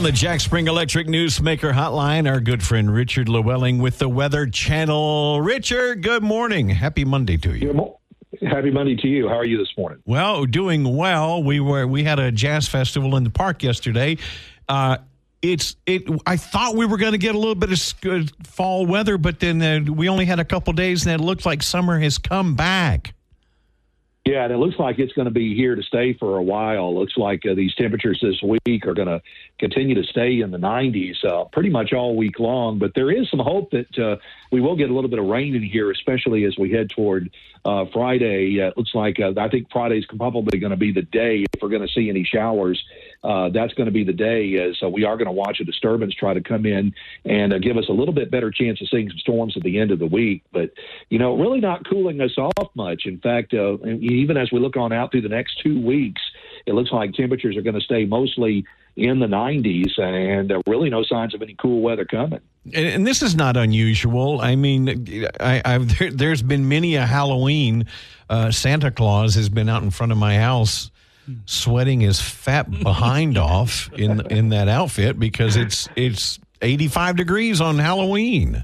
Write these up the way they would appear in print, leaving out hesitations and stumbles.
On the Jack Spring Electric Newsmaker Hotline, our good friend Richard Llewellyn with the Weather Channel. Richard, good morning. Happy Monday to you. Happy Monday to you. How are you this morning? Well, doing well. We had a jazz festival in the park yesterday. I thought we were going to get a little bit of fall weather, but then we only had a couple days, and it looks like summer has come back. Yeah, and it looks like it's going to be here to stay for a while. Looks like these temperatures this week are going to continue to stay in the 90s pretty much all week long. But there is some hope that we will get a little bit of rain in here, especially as we head toward Friday. It looks like I think Friday's probably going to be the day if we're going to see any showers. That's going to be the day as we are going to watch a disturbance try to come in and give us a little bit better chance of seeing some storms at the end of the week. But, really not cooling us off much. In fact, even as we look on out through the next 2 weeks, it looks like temperatures are going to stay mostly in the 90s and really no signs of any cool weather coming. And this is not unusual. I mean, there's been many a Halloween. Santa Claus has been out in front of my house sweating his fat behind off in that outfit because it's 85 degrees on Halloween.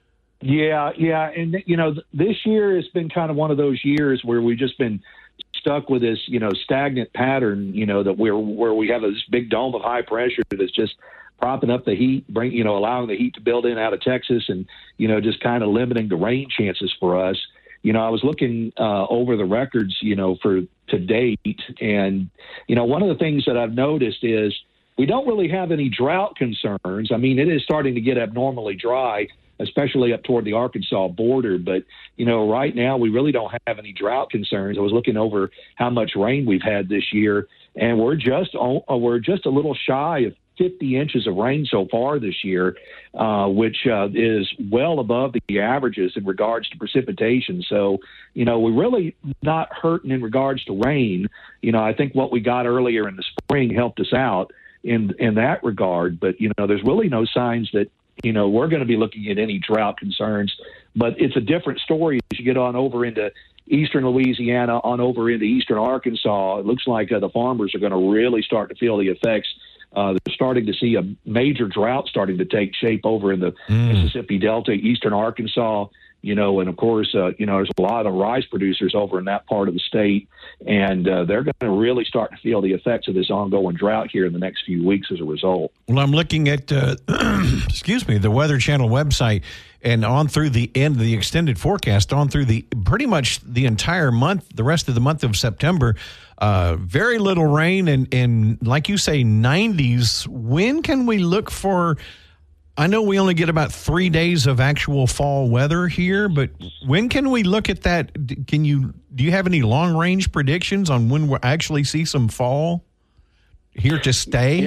Yeah. And, this year has been kind of one of those years where we've just been stuck with this, stagnant pattern, that where we have this big dome of high pressure that's just propping up the heat, allowing the heat to build in out of Texas and, just kind of limiting the rain chances for us. I was looking over the records, for to date. And, one of the things that I've noticed is we don't really have any drought concerns. I mean, it is starting to get abnormally dry, especially up toward the Arkansas border. But, right now we really don't have any drought concerns. I was looking over how much rain we've had this year, and we're just a little shy of 50 inches of rain so far this year, which is well above the averages in regards to precipitation. So, we're really not hurting in regards to rain. I think what we got earlier in the spring helped us out in that regard. But, there's really no signs that, we're going to be looking at any drought concerns. But it's a different story as you get on over into eastern Louisiana, on over into eastern Arkansas. It looks like the farmers are going to really start to feel the effects. They're starting to see a major drought starting to take shape over in the Mississippi Delta, eastern Arkansas, and of course, there's a lot of rice producers over in that part of the state, and they're going to really start to feel the effects of this ongoing drought here in the next few weeks as a result. Well, I'm looking at, the Weather Channel website, and on through the end of the extended forecast, on through pretty much the entire month, the rest of the month of September, very little rain, and like you say, 90s. When can we look for? I know we only get about 3 days of actual fall weather here, but when can we look at that? Do you have any long range predictions on when we'll actually see some fall here to stay?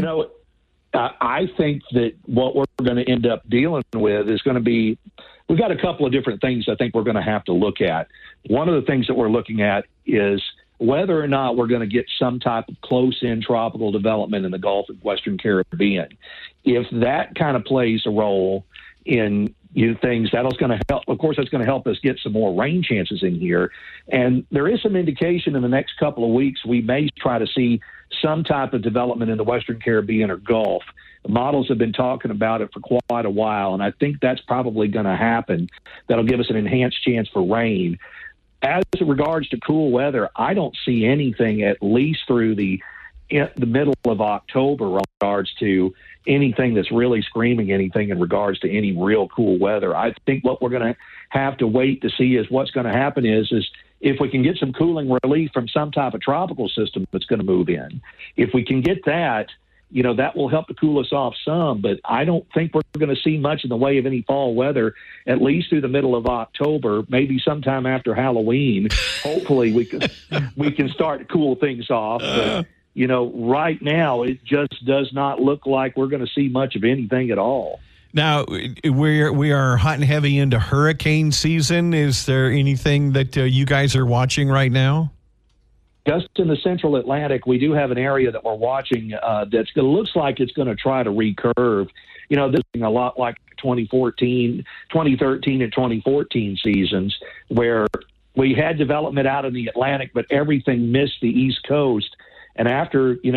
I think that what we're going to end up dealing with is going to be, we've got a couple of different things I think we're going to have to look at. One of the things that we're looking at is whether or not we're going to get some type of close-in tropical development in the Gulf of Western Caribbean. If that kind of plays a role in things, that's going to help. Of course, that's going to help us get some more rain chances in here. And there is some indication in the next couple of weeks we may try to see some type of development in the Western Caribbean or Gulf. The models have been talking about it for quite a while, and I think that's probably going to happen. That'll give us an enhanced chance for rain. As it regards to cool weather, I don't see anything at least through the middle of October in regards to anything that's really screaming anything in regards to any real cool weather. I think what we're going to have to wait to see is what's going to happen is if we can get some cooling relief from some type of tropical system that's going to move in. If we can get that, that will help to cool us off some, but I don't think we're going to see much in the way of any fall weather, at least through the middle of October, maybe sometime after Halloween. Hopefully we can start to cool things off. But, right now it just does not look like we're going to see much of anything at all. Now, we are hot and heavy into hurricane season. Is there anything that you guys are watching right now? Just in the central Atlantic, we do have an area that we're watching looks like it's going to try to recurve. This is a lot like 2013 and 2014 seasons where we had development out in the Atlantic, but everything missed the East Coast. And after,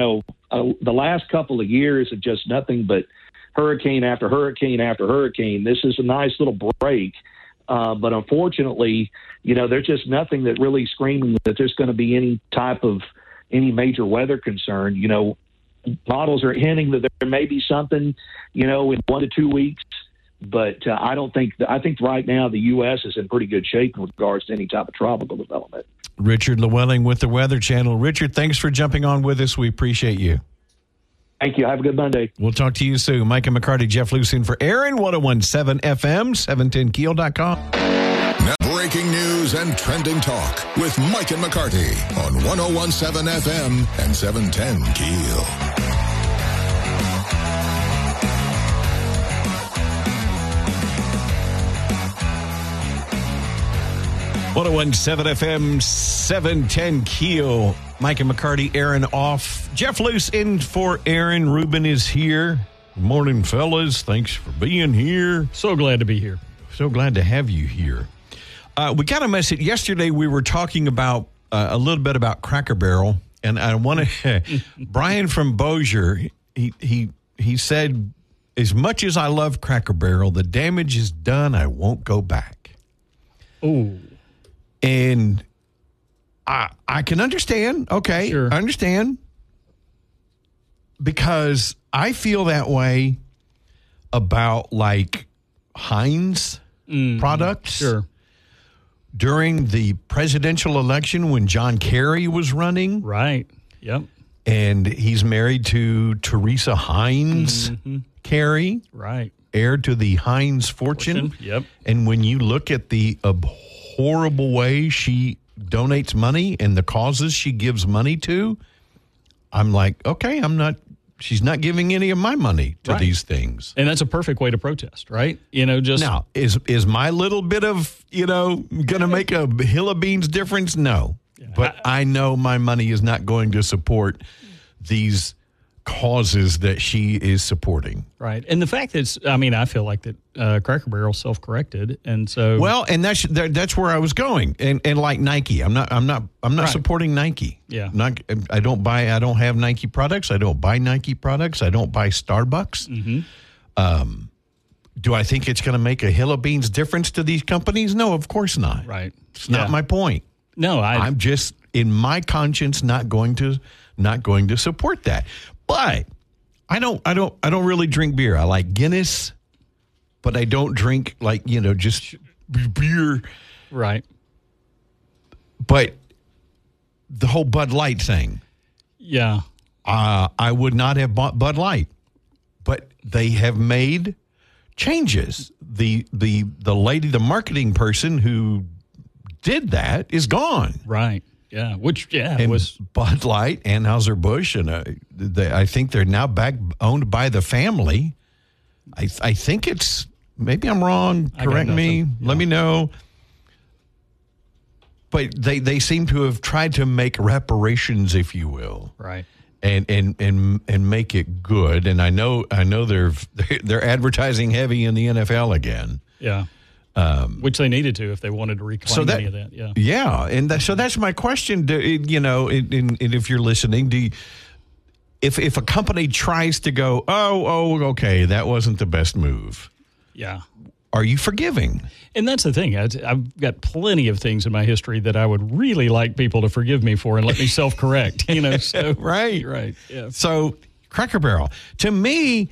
the last couple of years of just nothing but hurricane after hurricane after hurricane. This is a nice little break. But unfortunately, there's just nothing that really screaming that there's going to be any major weather concern. Models are hinting that there may be something, in 1 to 2 weeks. But I think right now the U.S. is in pretty good shape in regards to any type of tropical development. Richard Llewellyn with the Weather Channel. Richard, thanks for jumping on with us. We appreciate you. Thank you. Have a good Monday. We'll talk to you soon. Micah McCarty, Jeff Luce in for Aaron, 1017 FM, 710keel.com. Now breaking news and trending talk with Micah McCarty on 1017 FM and 710 Keel. 1017 FM, 710 Keel. Micah McCarty, Aaron off. Jeff Luce in for Aaron. Ruben is here. Good morning, fellas. Thanks for being here. So glad to be here. So glad to have you here. We got a message. Yesterday we were talking about a little bit about Cracker Barrel, and I want to Brian from Bossier, he said, as much as I love Cracker Barrel, the damage is done. I won't go back. Oh. And I can understand. Okay, sure. I understand. Because I feel that way about like Heinz products. Sure. During the presidential election when John Kerry was running. Right. Yep. And he's married to Teresa Heinz Kerry. Right. Heir to the Heinz fortune. Yep. And when you look at the horrible way she donates money and the causes she gives money to, I'm like, okay, she's not giving any of my money to these things. And that's a perfect way to protest, right? Now, is my little bit of, going to make a hill of beans difference? No. Yeah. But I know my money is not going to support these causes that she is supporting. Right. And the fact that I feel like that Cracker Barrel self-corrected, and so and that's where I was going. And like Nike, I'm not supporting Nike. Yeah. I don't have Nike products. I don't buy Nike products. I don't buy Starbucks. Mm-hmm. Do I think it's going to make a hill of beans difference to these companies? No, of course not. Right. It's not my point. No, I'm just in my conscience not going to support that. But I don't really drink beer. I like Guinness, but I don't drink just beer. Right. But the whole Bud Light thing. Yeah. I would not have bought Bud Light, but they have made changes. The lady, the marketing person who did that is gone. Right. Yeah, and was Bud Light, Anheuser-Busch, and I think they're now back owned by the family. I think it's, maybe I'm wrong. Correct me. Yeah. Let me know. But they seem to have tried to make reparations, if you will, right, and make it good. And I know they're advertising heavy in the NFL again. Yeah. Which they needed to if they wanted to reclaim any of that. Yeah. Yeah. And so that's my question. And if you're listening, if a company tries to go, okay, that wasn't the best move. Yeah. Are you forgiving? And that's the thing. I've got plenty of things in my history that I would really like people to forgive me for and let me self-correct. So right. Yeah. So Cracker Barrel, to me,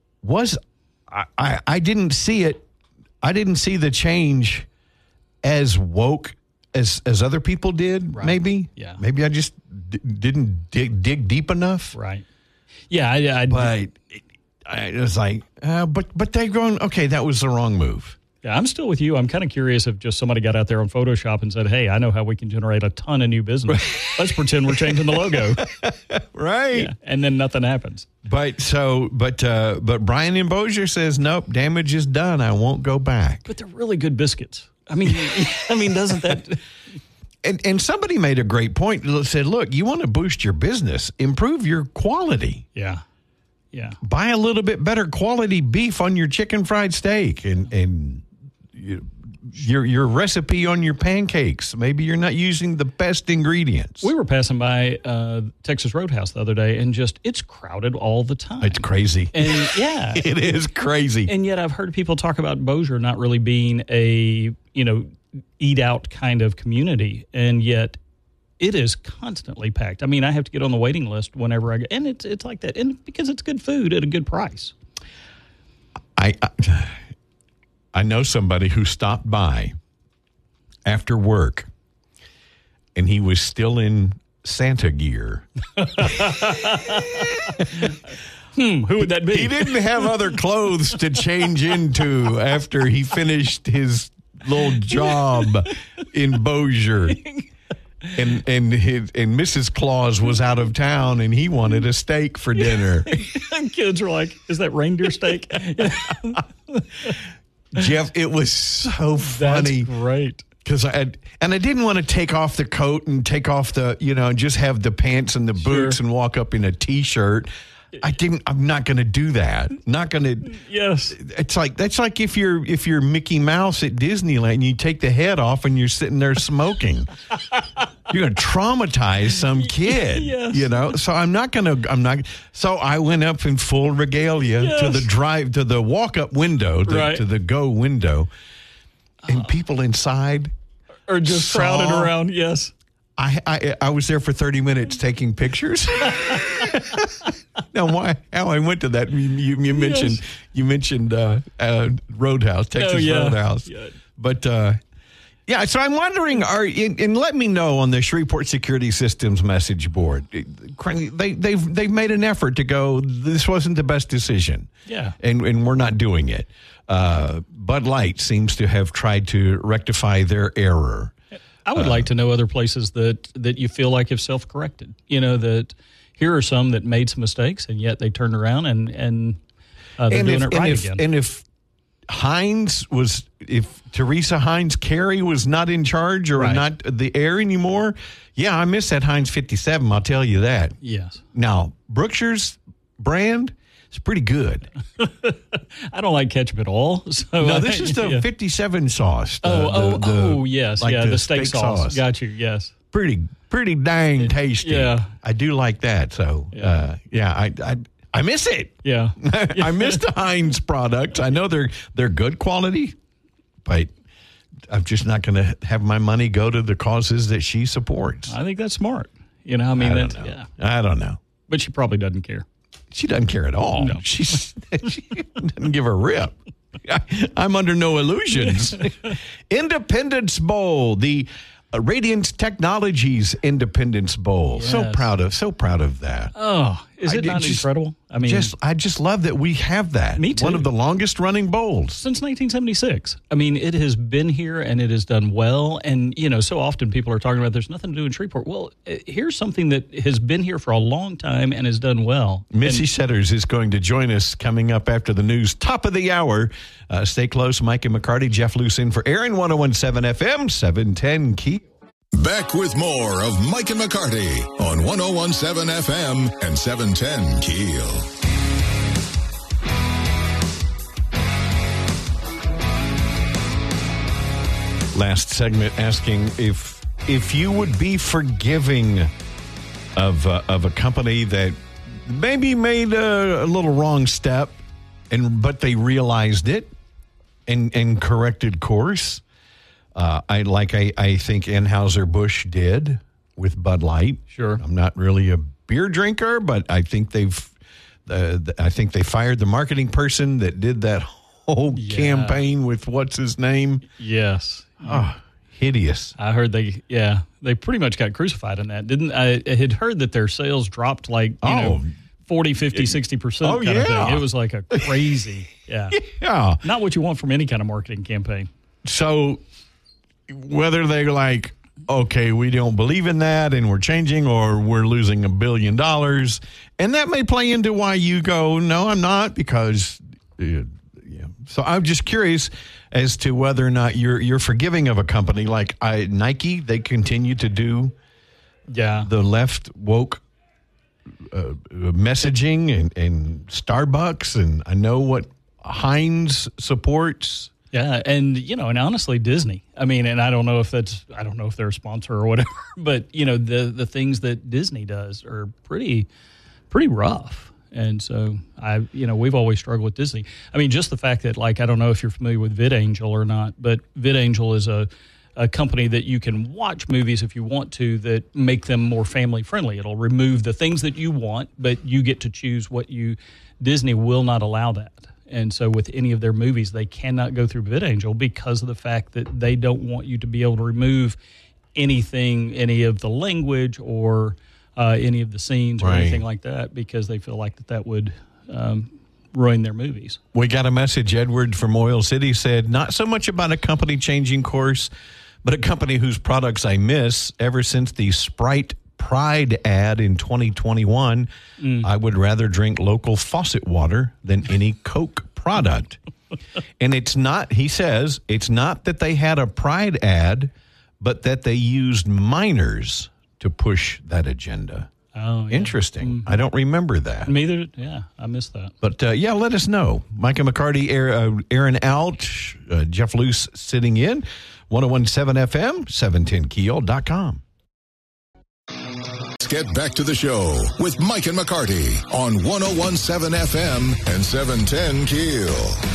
I didn't see it. I didn't see the change as woke as other people did, maybe. Yeah. Maybe I just didn't dig deep enough. Right. Yeah. But I was like, but they're going, okay, that was the wrong move. Yeah, I'm still with you. I'm kind of curious if just somebody got out there on Photoshop and said, hey, I know how we can generate a ton of new business. Let's pretend we're changing the logo. Right. Yeah, and then nothing happens. But Brian in Bossier says, nope, damage is done. I won't go back. But they're really good biscuits. I mean, doesn't that... And somebody made a great point. Said, look, you want to boost your business, improve your quality. Yeah. Yeah. Buy a little bit better quality beef on your chicken fried steak and your recipe on your pancakes. Maybe you're not using the best ingredients. We were passing by Texas Roadhouse the other day, and it's crowded all the time. It's crazy. And yeah, it is crazy. And yet I've heard people talk about Bossier not really being a, eat out kind of community, and yet it is constantly packed. I mean, I have to get on the waiting list whenever I go, and it's like that, and because it's good food at a good price. I know somebody who stopped by after work, and he was still in Santa gear. Who would that be? He didn't have other clothes to change into after he finished his little job in Bossier. And Mrs. Claus was out of town, and he wanted a steak for dinner. Kids were like, "Is that reindeer steak?" Jeff, it was so funny. That's great. Because I didn't want to take off the coat and take off the, and just have the pants and the boots and walk up in a T-shirt. I'm not going to do that. Not going to. Yes. That's like if you're Mickey Mouse at Disneyland and you take the head off and you're sitting there smoking. You're going to traumatize some kid. Yes. So I'm not. So I went up in full regalia to the walk-up window, to the go window, and people inside are just crowded around. Yes. I was there for 30 minutes taking pictures. Now, how I went to that? You mentioned Roadhouse, Texas Roadhouse, but So I'm wondering, and let me know on the Shreveport Security Systems message board. They've made an effort to go. This wasn't the best decision. Yeah, and we're not doing it. Bud Light seems to have tried to rectify their error. I would like to know other places that you feel like have self-corrected. That here are some that made some mistakes, and yet they turned around and they're doing it right again. And if Teresa Heinz Carey was not in charge or not the air anymore, I miss that Heinz 57, I'll tell you that. Yes. Now, Brookshire's brand is pretty good. I don't like ketchup at all. So no, this is the 57 sauce. Yes. Like the steak sauce. Got you, yes. Pretty dang tasty. Yeah. I do like that. So, I miss it. Yeah. I miss the Heinz products. I know they're good quality, but I'm just not going to have my money go to the causes that she supports. I think that's smart. I don't know. But she probably doesn't care. She doesn't care at all. No. She doesn't give a rip. I'm under no illusions. Independence Bowl, the Radiant Technologies Independence Bowl. Yes. So proud of that. Oh, is it not incredible? I mean, I just love that we have that. Me too. One of the longest running bowls since 1976. I mean, it has been here and it has done well. And so often people are talking about there's nothing to do in Shreveport. Well, here's something that has been here for a long time and has done well. Missy Setters is going to join us coming up after the news, top of the hour. Stay close, Mike and McCarty, Jeff Luce in for Aaron, 101.7 FM, 710 Key. Back with more of Mike and McCarty on 101.7 FM and 710 Keel. Last segment asking if you would be forgiving of a company that maybe made a little wrong step, but they realized it and corrected course. I think Anheuser-Busch did with Bud Light. Sure. I'm not really a beer drinker, but I think they fired the marketing person that did that whole campaign with what's his name. Yes. Oh, hideous. I heard they pretty much got crucified in that. I had heard that their sales dropped 40, 50, 60% kind of thing. It was like a crazy, not what you want from any kind of marketing campaign. So whether they're like, okay, we don't believe in that and we're changing, or we're losing $1 billion, and that may play into why you go, no, I'm not, because So I'm just curious as to whether or not you're forgiving of a company like Nike. They continue to do the left woke messaging, and Starbucks, and I know what Heinz supports. Yeah, and and honestly, Disney. I mean, and I don't know if they're a sponsor or whatever, but the things that Disney does are pretty rough. And so we've always struggled with Disney. I mean, just the fact that, like, I don't know if you're familiar with VidAngel or not, but VidAngel is a company that you can watch movies if you want to that make them more family friendly. It'll remove the things that you want, but you get to choose Disney will not allow that. And so with any of their movies, they cannot go through VidAngel because of the fact that they don't want you to be able to remove anything, any of the language or any of the scenes or anything like that, because they feel like that would ruin their movies. We got a message. Edward from Oil City said, not so much about a company changing course, but a company whose products I miss. Ever since the Sprite Pride ad in 2021, I would rather drink local faucet water than any Coke product. And it's not, he says, it's not that they had a Pride ad, but that they used minors to push that agenda. Oh, yeah. Interesting. Mm-hmm. I don't remember that. Me either. Yeah, I missed that. But, let us know. Micah McCarty, Aaron out, Jeff Luce sitting in, 101.7 FM, 710keel.com. Let's get back to the show with Mike and McCarty on 101.7 FM and 710 Keel.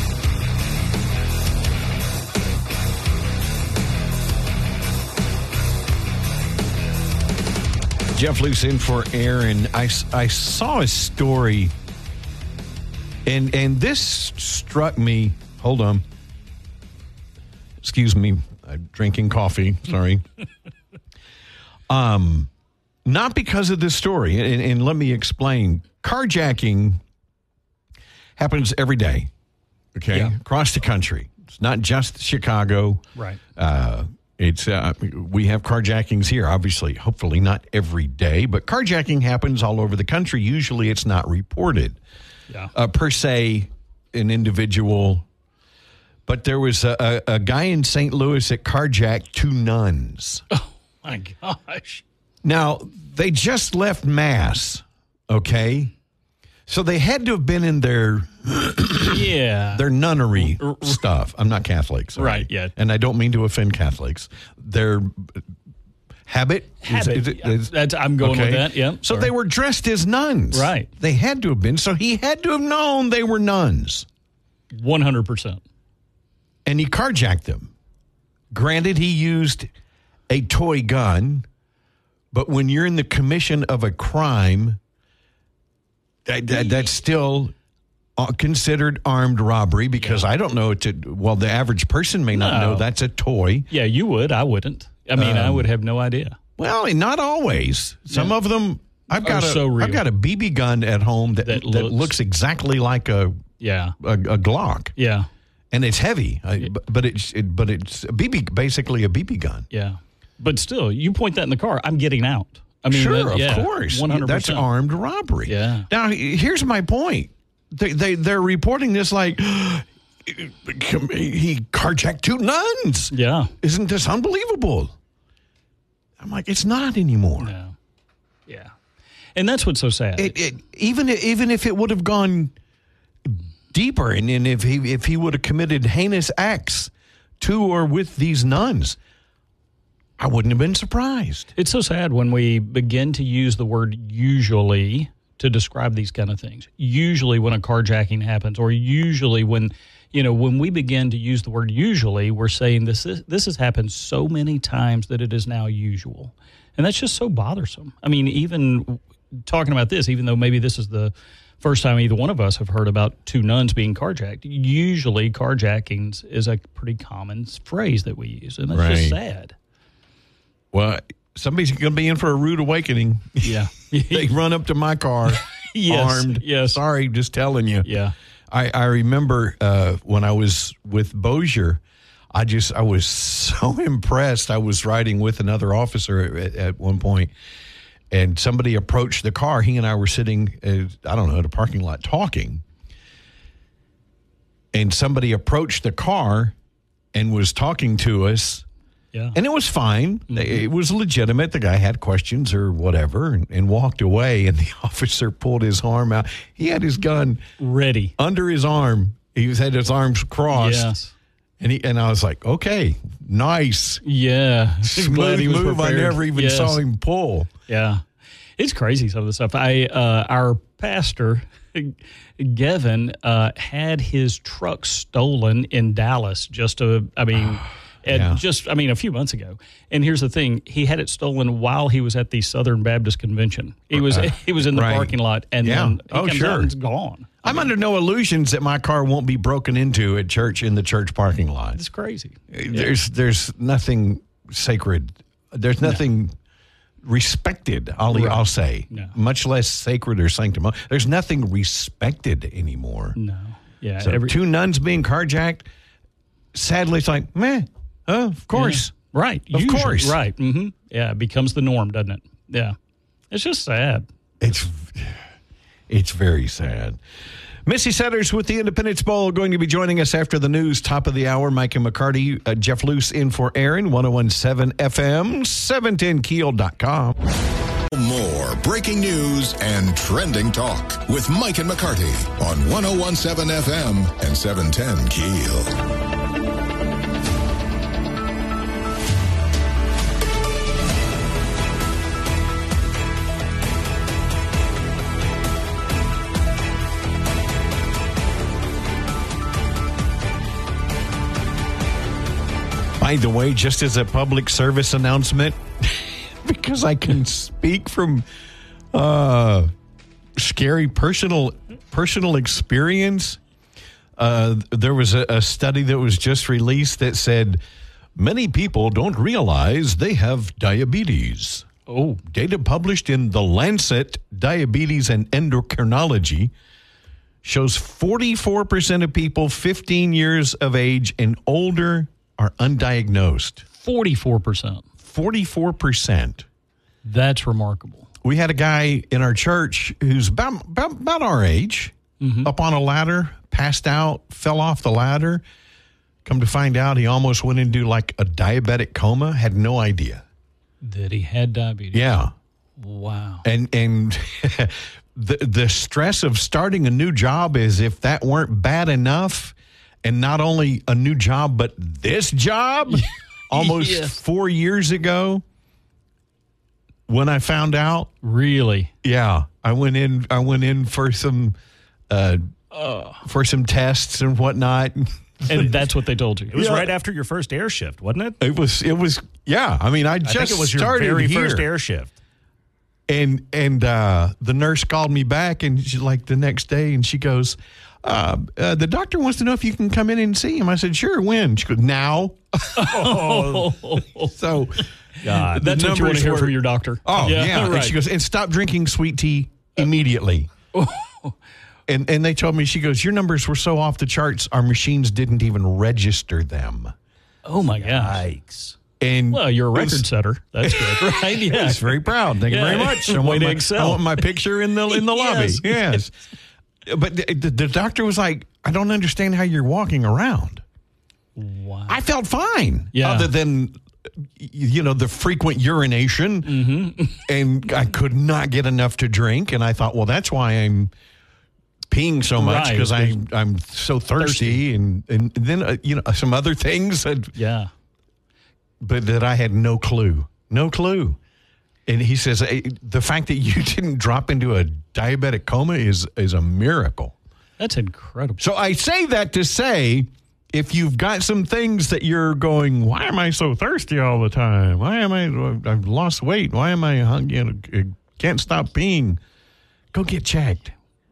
Jeff Luce in for Aaron. I saw a story, and this struck me. Hold on. Excuse me. I'm drinking coffee. Sorry. Not because of this story, and let me explain. Carjacking happens every day, okay, across the country. It's not just Chicago. Right. It's we have carjackings here, obviously, hopefully not every day, but carjacking happens all over the country. Usually it's not reported per se, an individual. But there was a guy in St. Louis that carjacked 2 nuns. Oh, my gosh. Now, they just left Mass, okay? So they had to have been in their their nunnery stuff. I'm not Catholic, sorry. Right, yeah. And I don't mean to offend Catholics. Their habit. I'm going with that, yeah. So they were dressed as nuns. Right. They had to have been. So he had to have known they were nuns. 100%. And he carjacked them. Granted, he used a toy gun, but when you're in the commission of a crime, that's still considered armed robbery, because I don't know the average person may not know that's a toy. Yeah, you would. I wouldn't. I mean, I would have no idea. Well, not always. Some of them. I've got a BB gun at home that looks exactly like a Glock. Yeah. And it's heavy, but it's a basically a BB gun. Yeah, but still, you point that in the car, I'm getting out. I mean, sure, of course, 100%. That's armed robbery. Yeah. Now, here's my point. They're reporting this like he carjacked 2 nuns. Yeah, isn't this unbelievable? I'm like, it's not anymore. No. Yeah, and that's what's so sad. Even if it would have gone deeper, and if he would have committed heinous acts to or with these nuns, I wouldn't have been surprised. It's so sad when we begin to use the word usually to describe these kind of things. Usually when a carjacking happens, or usually when we begin to use the word usually, we're saying this has happened so many times that it is now usual. And that's just so bothersome. I mean, even talking about this, even though maybe this is the first time either one of us have heard about 2 nuns being carjacked, usually carjackings is a pretty common phrase that we use, and that's just sad. Well, somebody's going to be in for a rude awakening. Yeah. They run up to my car armed. Yes. Sorry, just telling you. Yeah. I remember when I was with Bossier, I was so impressed. I was riding with another officer at one point, and somebody approached the car. He and I were sitting, at a parking lot talking. And somebody approached the car and was talking to us. Yeah. And it was fine. Mm-hmm. It was legitimate. The guy had questions or whatever and walked away. And the officer pulled his arm out. He had his gun ready under his arm. He had his arms crossed. Yes. And I was like, okay, nice. Yeah. Smooth move. I never even saw him pull. Yeah. It's crazy, some of the stuff. Our pastor, Gavin, had his truck stolen in Dallas a few months ago. And here's the thing. He had it stolen while he was at the Southern Baptist Convention. He was in the parking lot, and then he comes out and it's gone. I'm under no illusions that my car won't be broken into at church in the church parking lot. It's crazy. There's nothing sacred. There's nothing respected, I'll say. No. Much less sacred or sanctimonious. There's nothing respected anymore. No. Yeah. So two nuns being carjacked, sadly, it's like, of course. Yeah. Right. Of course. Right. Mm-hmm. Yeah, it becomes the norm, doesn't it? Yeah. It's just sad. It's very sad. Missy Setters with the Independence Bowl going to be joining us after the news, top of the hour. Mike and McCarty, Jeff Luce in for Aaron, 101.7 FM, 710keel.com. More breaking news and trending talk with Mike and McCarty on 101.7 FM and 710 Keel. By the way, just as a public service announcement, because I can speak from scary personal experience, there was a study that was just released that said many people don't realize they have diabetes. Oh, data published in The Lancet Diabetes and Endocrinology shows 44% of people 15 years of age and older are undiagnosed. 44%. 44%. That's remarkable. We had a guy in our church who's about our age, up on a ladder, passed out, fell off the ladder. Come to find out, he almost went into like a diabetic coma, had no idea. That he had diabetes. Yeah. Wow. And the stress of starting a new job is if that weren't bad enough, and not only a new job, but this job almost 4 years ago when I found out. Really? Yeah. I went in for some tests and whatnot. And that's what they told you. It was right after your first air shift, wasn't it? It was yeah. I mean, I think just it was your started very here. first air shift. And the nurse called me back, and she, like the next day, and she goes, the doctor wants to know if you can come in and see him. I said, sure, when? She goes, now. So God, that's what you want to hear from your doctor. Oh, yeah. Right. And she goes, and stop drinking sweet tea immediately. And they told me, she goes, your numbers were so off the charts, our machines didn't even register them. Oh, my God. Yikes. And well, you're a record setter. That's good, right? Yeah. I was very proud. Thank you very much. I want my picture in the lobby. Yes. But the doctor was like, I don't understand how you're walking around. Wow. I felt fine. Yeah. Other than, the frequent urination. And I could not get enough to drink. And I thought, well, that's why I'm peeing so much, because I'm so thirsty. And then, some other things. Yeah. But that I had no clue. No clue. And he says, the fact that you didn't drop into a diabetic coma is a miracle. That's incredible. So I say that to say, if you've got some things that you're going, why am I so thirsty all the time? I've lost weight. Why am I hungry? Can't stop peeing. Go get checked.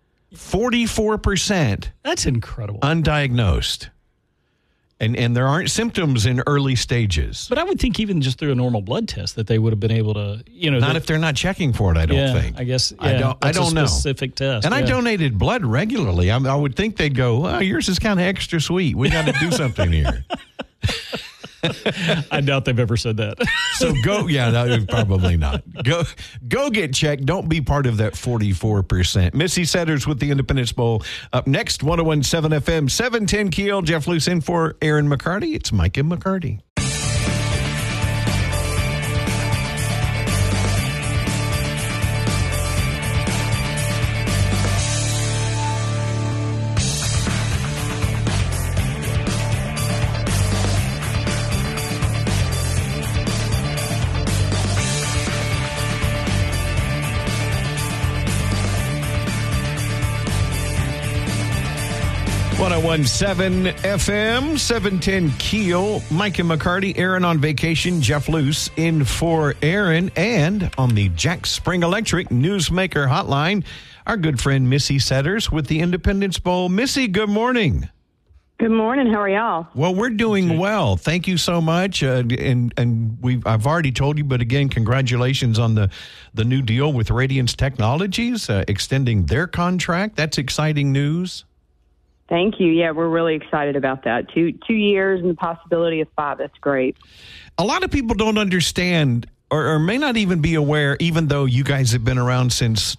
44%. That's incredible. Undiagnosed. And there aren't symptoms in early stages. But I would think even just through a normal blood test that they would have been able to, Not if they're not checking for it, I don't think. I guess, I don't know. Specific test. And I donated blood regularly. I would think they'd go, well, yours is kind of extra sweet. We got to do something here. I doubt they've ever said that. So no, probably not. Go get checked. Don't be part of that 44%. Missy Setters with the Independence Bowl. Up next, 101.7 FM, 710 Keel. Jeff Luce in for Aaron McCarty. It's Mike and McCarty. 1017 FM, 710 Keel. Mike and McCarty, Aaron on vacation, Jeff Luce in for Aaron. And on the Jack Spring Electric Newsmaker Hotline, our good friend Missy Setters with the Independence Bowl. Missy, good morning. Good morning. How are y'all? Well, we're doing well. Thank you so much. And I've already told you, but again, congratulations on the new deal with Radiance Technologies, extending their contract. That's exciting news. Thank you. Yeah, we're really excited about that. 2 years and the possibility of 5. That's great. A lot of people don't understand or may not even be aware, even though you guys have been around since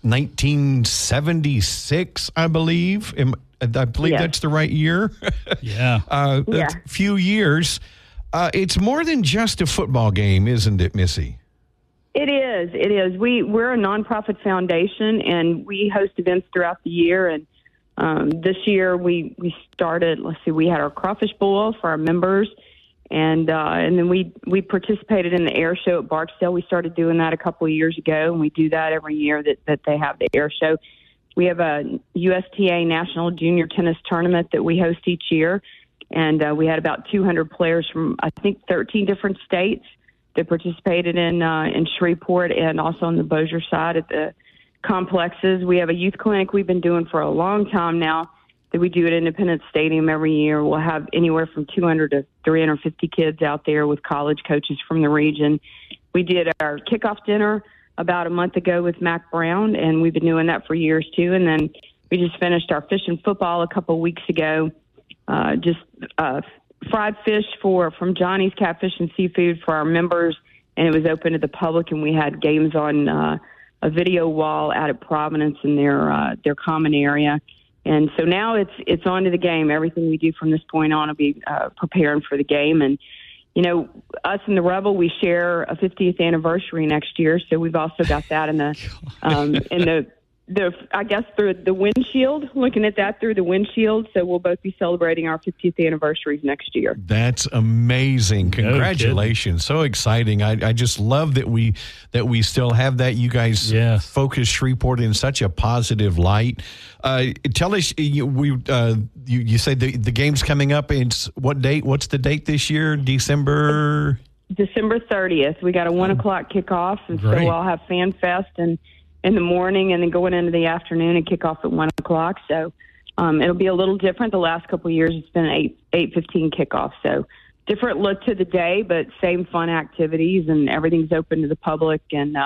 1976, I believe. I believe Yes. that's the right year. Yeah. Yeah. A few years. It's more than just a football game, isn't it, Missy? It is. It is. We're a nonprofit foundation, and we host events throughout the year. And this year we started. We had our Crawfish Bowl for our members, and then we participated in the air show at Barksdale. We started doing that a couple of years ago, and we do that every year that they have the air show. We have a USTA National Junior Tennis Tournament that we host each year, and we had about 200 players from, I think, 13 different states that participated in Shreveport and also on the Bossier side at the complexes. We have a youth clinic we've been doing for a long time now that we do at Independence Stadium every year. We'll have anywhere from 200 to 350 kids out there with college coaches from the region. We did our kickoff dinner about a month ago with Mac Brown, and we've been doing that for years too. And then we just finished our fish and football a couple of weeks ago. Fried fish from Johnny's Catfish and Seafood for our members, and it was open to the public. And we had games on a video wall out at Providence in their common area. And so now it's on to the game. Everything we do from this point on will be preparing for the game. And you know, us and the Rebel, we share a 50th anniversary next year, so we've also got that in the I guess through the windshield, looking at that through the windshield. So we'll both be celebrating our 50th anniversaries next year. That's amazing. Congratulations. So exciting. I just love that we still have that. You guys focus Shreveport in such a positive light. Tell us, you said the game's coming up. It's what date? What's the date this year? December 30th. We got a 1 o'clock kickoff, and Great. so I'll have Fan Fest in the morning and then going into the afternoon and kick off at 1 o'clock. So it'll be a little different. The last couple of years it's been 8:15 kickoff. So different look to the day, but same fun activities, and everything's open to the public. And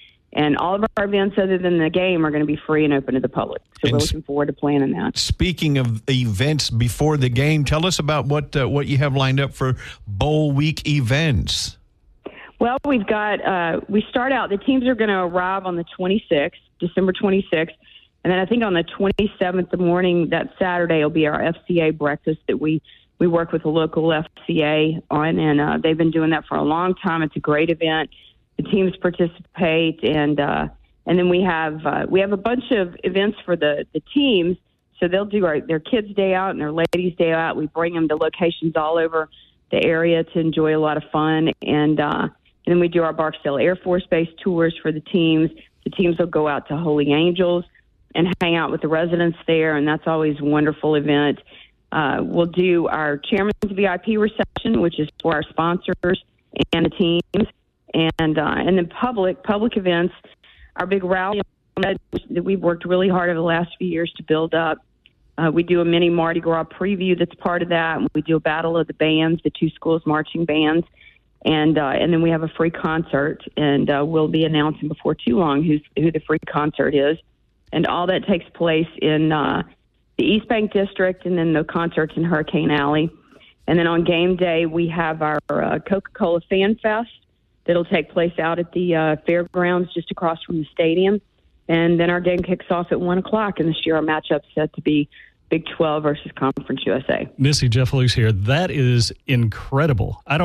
all of our events other than the game are going to be free and open to the public. So we're looking forward to planning that. Speaking of events before the game, tell us about what you have lined up for Bowl Week events. Well, we've got, we start out, the teams are going to arrive on the 26th, December 26th. And then I think on the 27th, the morning, that Saturday, will be our FCA breakfast that we work with a local FCA on. And they've been doing that for a long time. It's a great event. The teams participate. And then we have a bunch of events for the teams. So they'll do their kids' day out and their ladies' day out. We bring them to locations all over the area to enjoy a lot of fun. And then we do our Barksdale Air Force Base tours for the teams. The teams will go out to Holy Angels and hang out with the residents there, and that's always a wonderful event. We'll do our Chairman's VIP reception, which is for our sponsors and the teams, and then public events. Our big rally that we've worked really hard over the last few years to build up. We do a mini Mardi Gras preview that's part of that. We do a battle of the bands, the two schools' marching bands. And then we have a free concert, and we'll be announcing before too long who the free concert is. And all that takes place in the East Bank District, and then the concerts in Hurricane Alley. And then on game day, we have our Coca-Cola Fan Fest that'll take place out at the fairgrounds just across from the stadium. And then our game kicks off at 1 o'clock, and this year our matchup's set to be Big 12 versus Conference USA. Missy, Jeff Luce here. That is incredible. I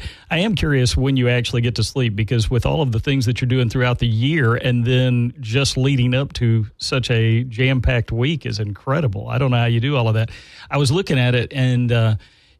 am curious when you actually get to sleep, because with all of the things that you're doing throughout the year and then just leading up to such a jam-packed week is incredible. I don't know how you do all of that. I was looking at it, and and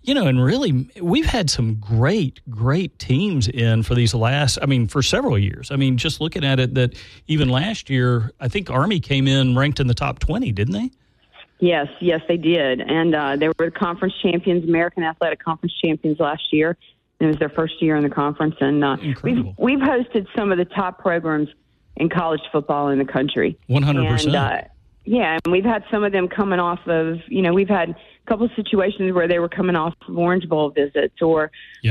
really we've had some great teams in for for several years. I mean, just looking at it, that even last year, I think Army came in ranked in the top 20, didn't they? Yes, they did. And they were conference champions, American Athletic Conference champions last year. And it was their first year in the conference. And we've hosted some of the top programs in college football in the country. 100%. And we've had some of them coming off of, we've had a couple of situations where they were coming off of Orange Bowl visits or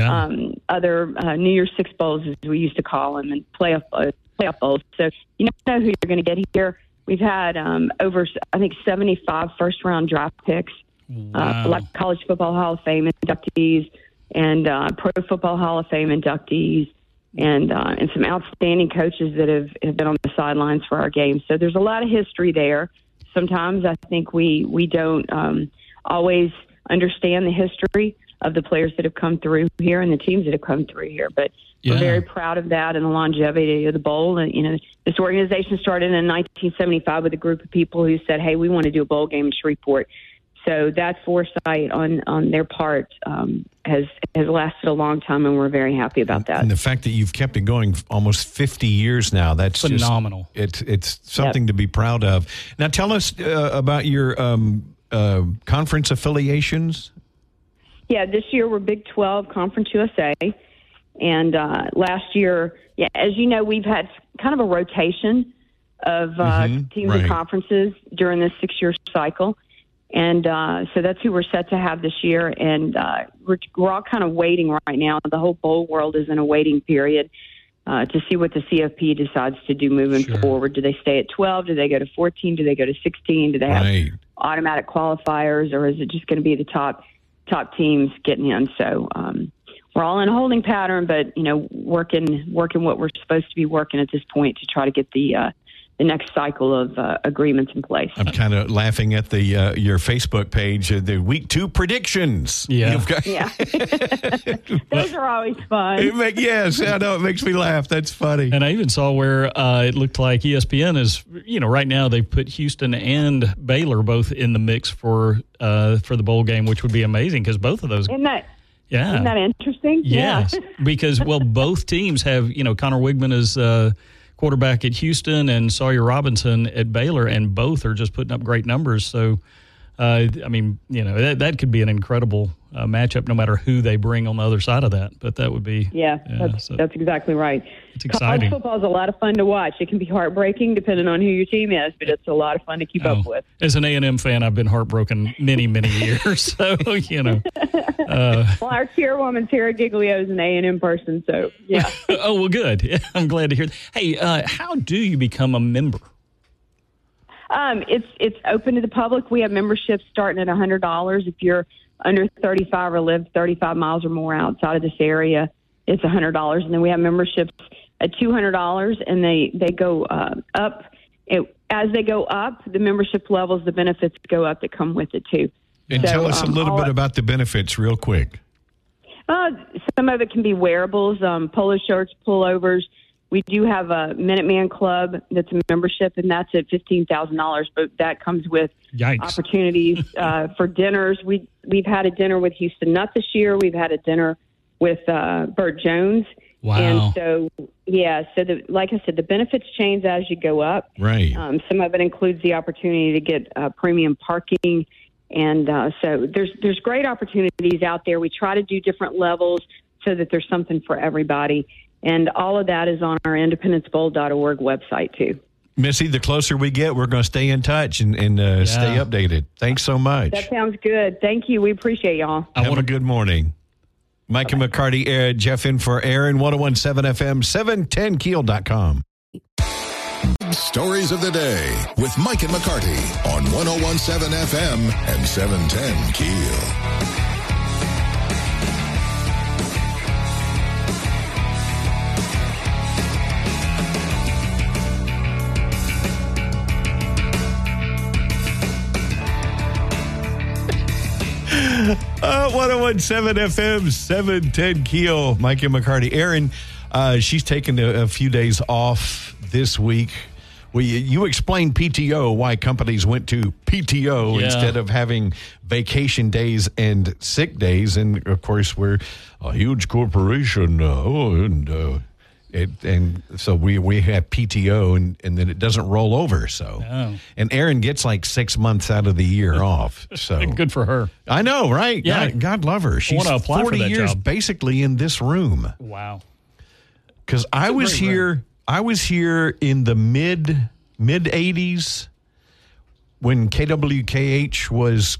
other New Year's Six Bowls, as we used to call them, and playoff bowls. So you know who you're going to get here. We've had over, I think, 75 first-round draft picks, like College Football Hall of Fame inductees and Pro Football Hall of Fame inductees, and some outstanding coaches that have been on the sidelines for our games. So there's a lot of history there. Sometimes I think we don't always understand the history of the players that have come through here and the teams that have come through here. But we're very proud of that and the longevity of the bowl. And, this organization started in 1975 with a group of people who said, hey, we want to do a bowl game in Shreveport. So that foresight on their part has lasted a long time, and we're very happy about that. And the fact that you've kept it going almost 50 years now, that's phenomenal. It's something to be proud of. Now tell us about your conference affiliations. Yeah, this year we're Big 12 Conference USA. And last year, as you know, we've had kind of a rotation of teams and conferences during this 6-year cycle. And so that's who we're set to have this year. And we're all kind of waiting right now. The whole bowl world is in a waiting period to see what the CFP decides to do moving forward. Do they stay at 12? Do they go to 14? Do they go to 16? Do they have automatic qualifiers? Or is it just going to be the top teams getting in? So we're all in a holding pattern, but, working what we're supposed to be working at this point to try to get the next cycle of agreements in place. I'm kind of laughing at the your Facebook page, the week 2 predictions. Yeah. Those are always fun. Yes, I know. It makes me laugh. That's funny. And I even saw where it looked like ESPN is, right now they've put Houston and Baylor both in the mix for the bowl game, which would be amazing because both of those. Isn't that interesting? Yes, because, both teams have, Connor Wigman is quarterback at Houston and Sawyer Robinson at Baylor, and both are just putting up great numbers. So, that could be an incredible matchup no matter who they bring on the other side of that. But that would be... That's exactly right. It's exciting. College football is a lot of fun to watch. It can be heartbreaking depending on who your team is, but it's a lot of fun to keep up with. As an A&M fan, I've been heartbroken many, many years. So, well, our chairwoman, Tara Giglio, is an A&M person, so, yeah. Oh, well, good. Yeah, I'm glad to hear that. Hey, how do you become a member? It's open to the public. We have memberships starting at $100. If you're under 35 or live 35 miles or more outside of this area, it's $100. And then we have memberships at $200, and they go up. As they go up, the membership levels, the benefits go up that come with it, too. And tell us a little bit about the benefits real quick. Some of it can be wearables, polo shirts, pullovers. We do have a Minuteman Club that's a membership, and that's at $15,000, but that comes with opportunities for dinners. We've had a dinner with Houston Nutt this year. We've had a dinner with Burt Jones. Wow. And so, like I said, the benefits change as you go up. Right. Some of it includes the opportunity to get premium parking. And so there's great opportunities out there. We try to do different levels so that there's something for everybody. And all of that is on our independencebowl.org website, too. Missy, the closer we get, we're going to stay in touch and stay updated. Thanks so much. That sounds good. Thank you. We appreciate y'all. Have a good morning. Mike and McCarty, Jeff in for Aaron, 101.7 FM, 710keel.com. Stories of the day with Mike and McCarty on 101.7 FM and 710 Keel. Oh, 101.7 FM, 710 Keel. Mike and McCarty. Aaron, she's taken a few days off this week. Well, you explained PTO, why companies went to PTO instead of having vacation days and sick days. And, of course, we're a huge corporation. And so we have PTO, and then it doesn't roll over. So, and Erin gets like 6 months out of the year off. So good for her. I know, right? Yeah. God love her. She's wanna apply for 40 that years job. basically in this room. Wow. Because I was here in the mid 80s when KWKH was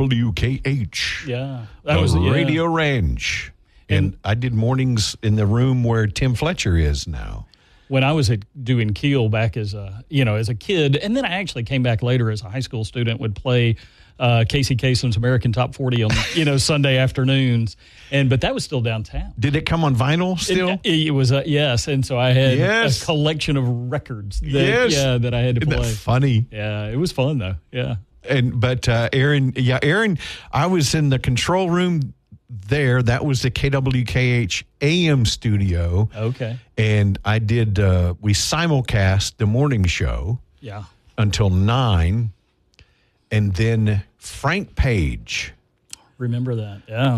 KWKH. Yeah. That was Radio Range. And I did mornings in the room where Tim Fletcher is now. When I was doing Keel back as a kid, and then I actually came back later as a high school student, would play Casey Kasem's American Top 40 on Sunday afternoons, but that was still downtown. Did it come on vinyl still? It was yes, and so I had Yes. a collection of records that I had to Isn't that play. funny? Yeah, it was fun though. Yeah, But Aaron, I was in the control room there. That was the KWKH AM studio. Okay. And I did, we simulcast the morning show Yeah. until 9. And then Frank Page, Remember that? Yeah.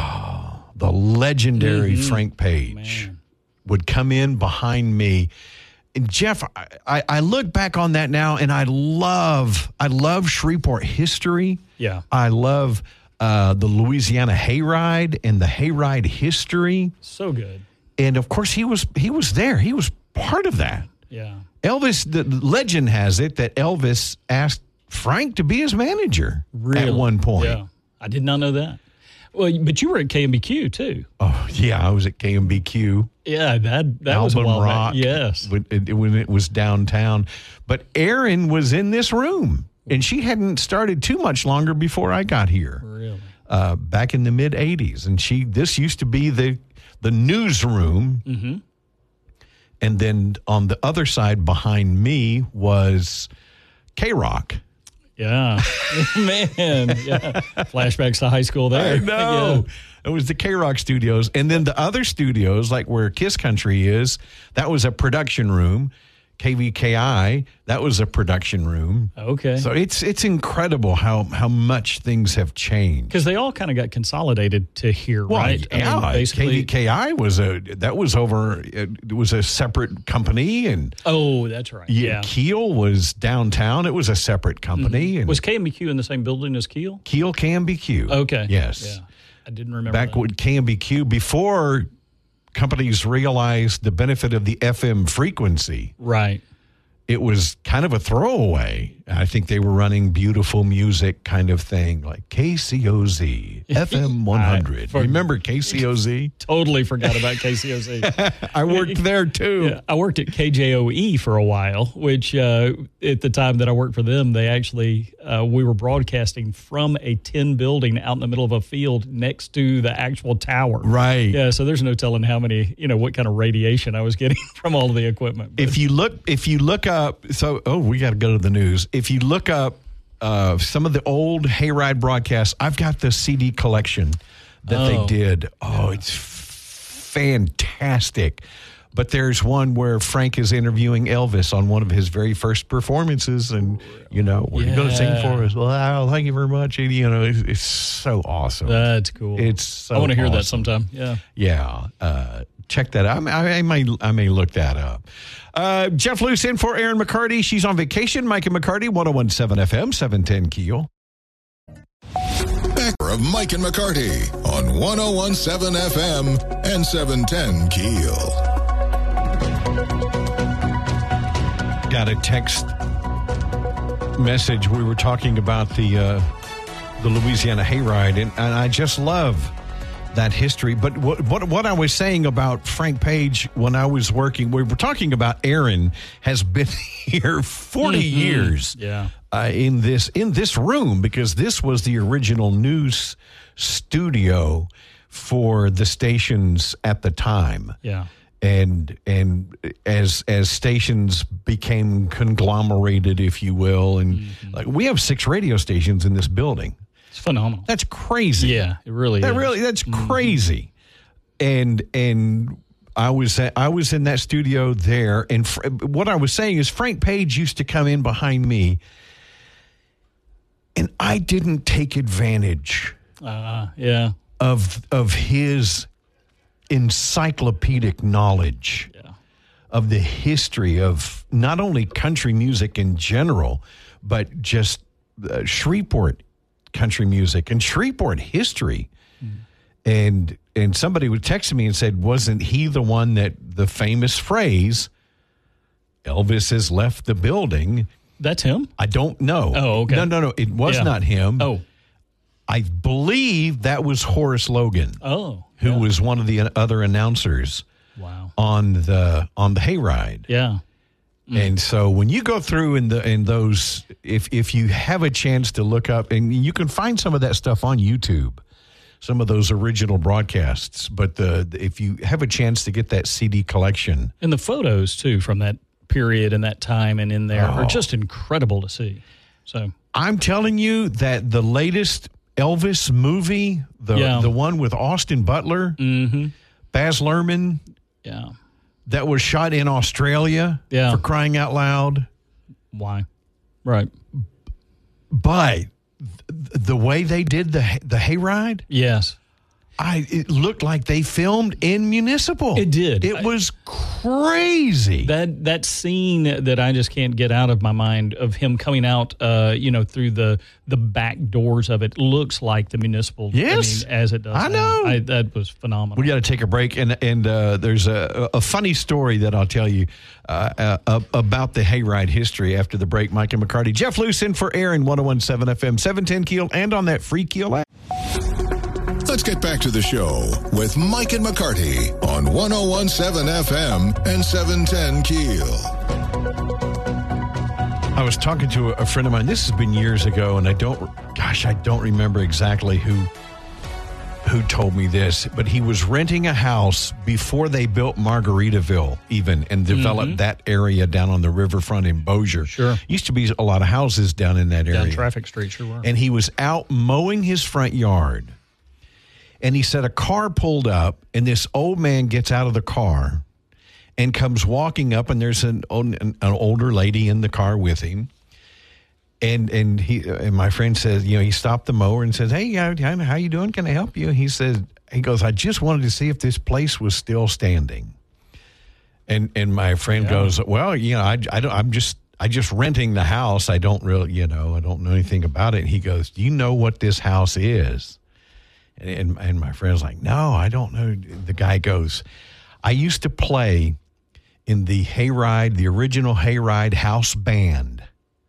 the legendary Frank Page, would come in behind me. And Jeff, I look back on that now, and I love Shreveport history. Yeah. I love the Louisiana Hayride and the Hayride history. So good. And of course, he was there. He was part of that. Yeah. Elvis, the legend has it that Elvis asked Frank to be his manager at one point. Yeah. I did not know that. Well, but you were at KMBQ too. Oh yeah, I was at KMBQ. Yeah, that was a Album while back. Rock. Yes. when it was downtown. But Erin was in this room, and she hadn't started too much longer before I got here. Really? Back in the mid '80s, and this used to be the newsroom. Mm-hmm. And then on the other side behind me was K-Rock. Yeah. Man. Yeah. Flashbacks to high school there. I know. Yeah. It was the K-Rock studios. And then the other studios, like where Kiss Country is, that was a production room. KVKI, that was a production room. Okay. So it's incredible how much things have changed. Because they all kind of got consolidated to here, right? Yeah, basically. KVKI was a separate company, and Oh, that's right. Yeah. Keel was downtown. It was a separate company. And Was KMBQ in the same building as Keel? Keel KMBQ. Okay. Yes. Yeah. I didn't remember Back that. with KMBQ, before companies realized the benefit of the FM frequency, Right. it was kind of a throwaway. I think they were running beautiful music kind of thing, like KCOZ, FM 100. Remember KCOZ? Totally forgot about KCOZ. I worked there too. Yeah, I worked at KJOE for a while, which at the time that I worked for them, they actually, we were broadcasting from a tin building out in the middle of a field next to the actual tower. Right. Yeah, so there's no telling how many, what kind of radiation I was getting from all of the equipment. But If you look up, we got to go to the news. If you look up some of the old Hayride broadcasts, I've got the CD collection that they did. Oh, it's fantastic. But there's one where Frank is interviewing Elvis on one of his very first performances, and what are you going to sing for us? Well, thank you very much. And, it's so awesome. That's cool. It's so I want to hear that awesome. sometime. Yeah. Yeah, check that out. I may look that up. Jeff Luce in for Erin McCarty. She's on vacation. Mike and McCarty, 101.7 FM, 710 Keel. Backer of Mike and McCarty on 101.7 FM and 710 Keel. Got a text message. We were talking about the Louisiana Hayride, and I just love that history. But what I was saying about Frank Page when I was working, we were talking about Erin has been here 40 years. Yeah. In this room, because this was the original news studio for the stations at the time. Yeah. And as stations became conglomerated, if you will, and like we have 6 radio stations in this building. It's phenomenal. That's crazy. Yeah, it really is. That's crazy. And I was in that studio there, and what I was saying is Frank Page used to come in behind me, and I didn't take advantage Yeah. of his encyclopedic knowledge. Yeah. of the history of not only country music in general, but just Shreveport country music and Shreveport history. And somebody would text me and said, wasn't he the one that the famous phrase, Elvis has left the building? That's him? I don't know. Oh, okay. No. It was not him. Oh. I believe that was Horace Logan. Oh. Who was one of the other announcers. Wow. On the hayride. Yeah. And so when you go through in those, if you have a chance to look up, and you can find some of that stuff on YouTube, some of those original broadcasts. But if you have a chance to get that CD collection, and the photos too from that period and that time and in there are just incredible to see. So I'm telling you that the latest Elvis movie, the one with Austin Butler, Baz Luhrmann, that was shot in Australia, for crying out loud. Why? Right. But the way they did the hayride, yes, it looked like they filmed in Municipal. It did. It was crazy. That scene that I just can't get out of my mind of him coming out, through the back doors of it looks like the Municipal. Yes, as it does. I know. That was phenomenal. We got to take a break, and there's a funny story that I'll tell you about the hayride history after the break. Mike and McCarty, Jeff Luce in for Aaron, 101.7 FM, 710 Keel, and on that free Keel app. Let's get back to the show with Mike and McCarty on 101.7 FM and 710 Keel. I was talking to a friend of mine. This has been years ago, and I don't remember exactly who told me this, but he was renting a house before they built Margaritaville even and developed that area down on the riverfront in Bossier. Sure. Used to be a lot of houses down in that area. Down Traffic Street, sure were. And he was out mowing his front yard. And he said a car pulled up, and this old man gets out of the car and comes walking up, and there's an older lady in the car with him. And my friend says, he stopped the mower and says, "Hey, how you doing? Can I help you?" He goes, "I just wanted to see if this place was still standing." And my friend goes, "Well, I'm just renting the house. I don't really, I don't know anything about it." And he goes, "Do you know what this house is?" And my friend's like, "No, I don't know." The guy goes, "I used to play in the original Hayride house band.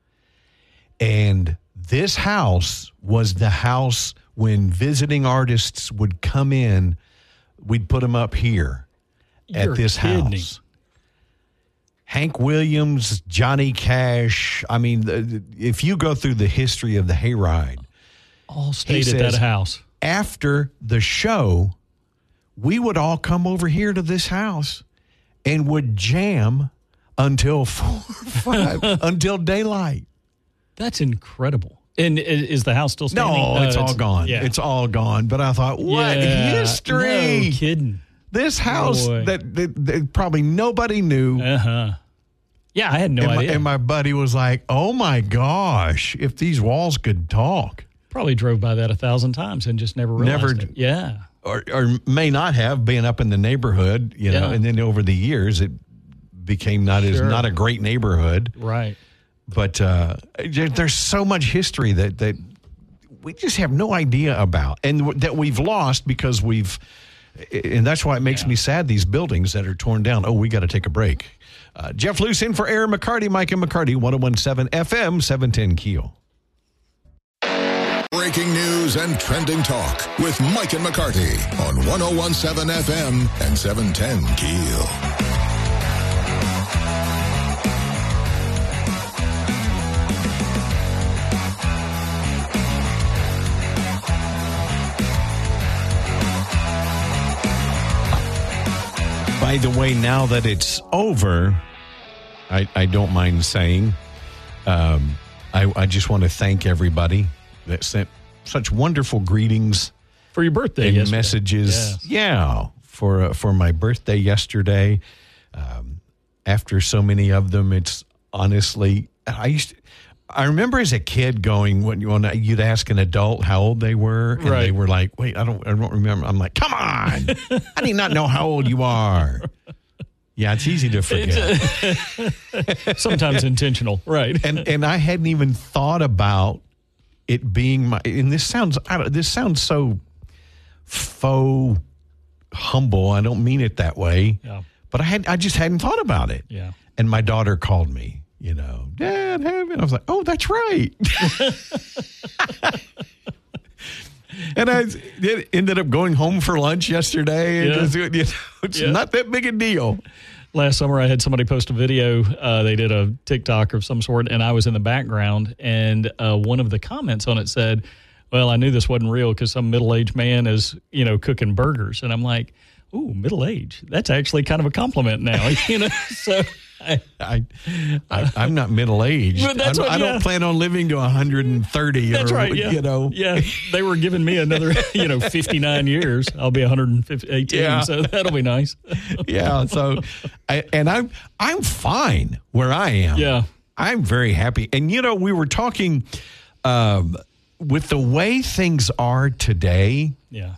And this house was the house when visiting artists would come in, we'd put them up here at this house. Hank Williams, Johnny Cash. I mean, if you go through the history of the Hayride, all stayed at that house. After the show, we would all come over here to this house and would jam until 4 or 5, until daylight." That's incredible. And is the house still standing? No, it's all gone. Yeah. It's all gone. But I thought, what history? No kidding. This house that probably nobody knew. Yeah, I had no idea. And my buddy was like, "Oh my gosh, if these walls could talk." Probably drove by that 1,000 times and just never realized it. Yeah. Or may not have been up in the neighborhood, know, and then over the years it became not a great neighborhood. Right. But there's so much history that we just have no idea about, and that we've lost because and that's why it makes me sad, these buildings that are torn down. Oh, we got to take a break. Jeff Luce in for Aaron McCarty, Mike and McCarty, 101.7 FM, 710 Keel. Breaking news and trending talk with Mike and McCarty on 101.7 FM and 710 Keel. By the way, now that it's over, I don't mind saying, I just want to thank everybody that sent such wonderful greetings for your birthday and yesterday. Messages. Yes. Yeah, for my birthday yesterday. After so many of them, it's honestly, I remember as a kid going when you'd ask an adult how old they were, and they were like, "Wait, I don't remember." I'm like, "Come on, I do not know how old you are." Yeah, it's easy to forget. Sometimes intentional, right? And I hadn't even thought about it being my. And this sounds so faux humble. I don't mean it that way. Yeah. But I just hadn't thought about it. Yeah. And my daughter called me. Dad, have it. I was like, oh, that's right. And I ended up going home for lunch yesterday. And it's not that big a deal. Last summer, I had somebody post a video. They did a TikTok of some sort, and I was in the background. And one of the comments on it said, well, I knew this wasn't real because some middle-aged man is, cooking burgers. And I'm like, ooh, middle-aged. That's actually kind of a compliment now, So I'm not middle-aged. But that's I don't plan on living to 130. That's right, yeah. Yeah, they were giving me another, 59 years. I'll be 118, so that'll be nice. Yeah, so, I'm fine where I am. Yeah. I'm very happy. And, we were talking with the way things are today. Yeah.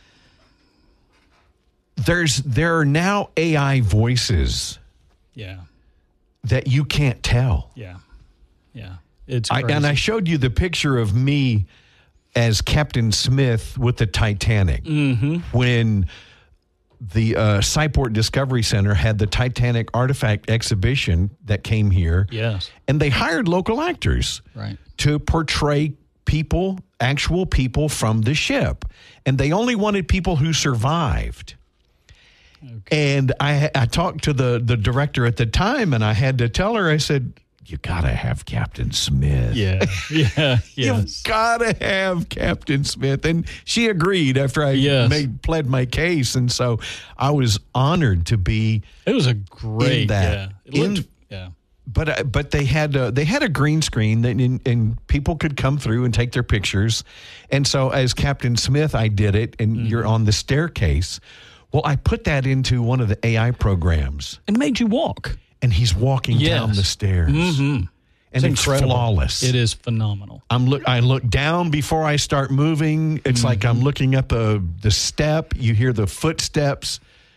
There are now AI voices. Yeah. That you can't tell. Yeah. Yeah. It's crazy. And I showed you the picture of me as Captain Smith with the Titanic when the Skyport Discovery Center had the Titanic artifact exhibition that came here. Yes. And they hired local actors to portray actual people from the ship. And they only wanted people who survived. Okay. And I talked to the director at the time, and I had to tell her, I said, you got to have Captain Smith. Yeah, yes. You've got to have Captain Smith. And she agreed after I pled my case. And so I was honored to be It was a great, in that. But they had a green screen and people could come through and take their pictures. And so as Captain Smith, I did it, and you're on the staircase. Well, I put that into one of the AI programs. And made you walk. And he's walking down the stairs. Mm-hmm. And it's flawless. It is phenomenal. I look down before I start moving. It's like I'm looking at the step. You hear the footsteps.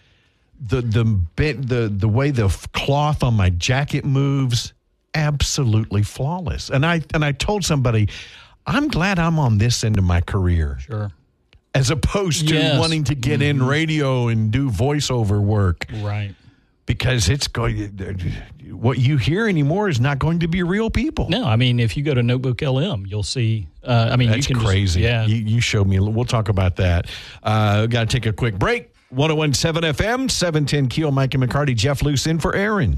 The way the cloth on my jacket moves. Absolutely flawless. And I told somebody, I'm glad I'm on this end of my career. Sure. As opposed to wanting to get in radio and do voiceover work. Right. Because what you hear anymore is not going to be real people. No, I mean, if you go to Notebook LM, you'll see. That's you can crazy. You showed me. We'll talk about that. Got to take a quick break. 101.7 FM, 710 Keel, Mike and McCarty, Jeff Luce in for Aaron.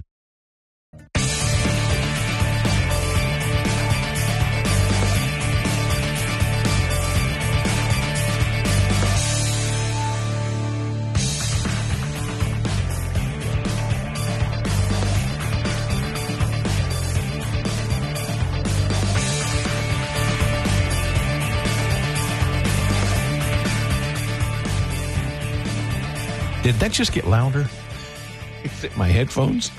Did that just get louder? Is it my headphones?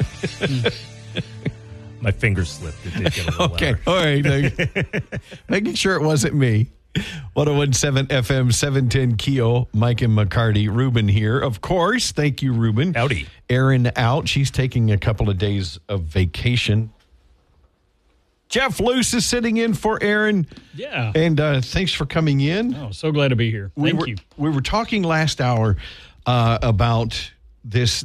My fingers slipped. It did get a little louder. All right. Making sure it wasn't me. 101.7 FM, 710 Keel, Mike and McCarty. Ruben here, of course. Thank you, Ruben. Howdy. Erin out. She's taking a couple of days of vacation. Jeff Luce is sitting in for Aaron. Yeah. And thanks for coming in. Oh, so glad to be here. Thank you. We were talking last hour about this,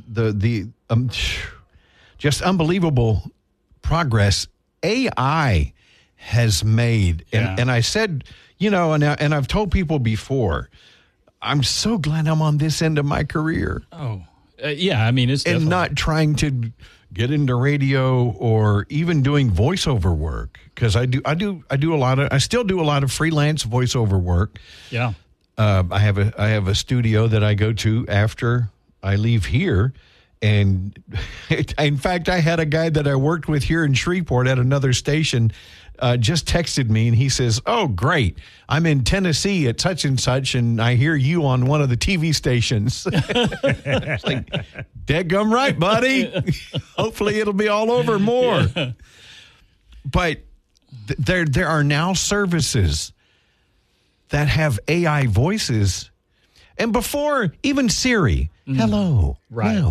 just unbelievable progress AI has made. And I said, and I've told people before, I'm so glad I'm on this end of my career. Oh, I mean, it's and not trying to get into radio or even doing voiceover work, because I still do a lot of freelance voiceover work. Yeah. I have a studio that I go to after I leave here. And in fact, I had a guy that I worked with here in Shreveport at another station just texted me, and he says, "Oh, great. I'm in Tennessee at such and such, and I hear you on one of the TV stations." It's like, deadgum right, buddy. Hopefully it'll be all over more. Yeah. But there are now services that have AI voices. And before, even Siri, hello. Right. Well,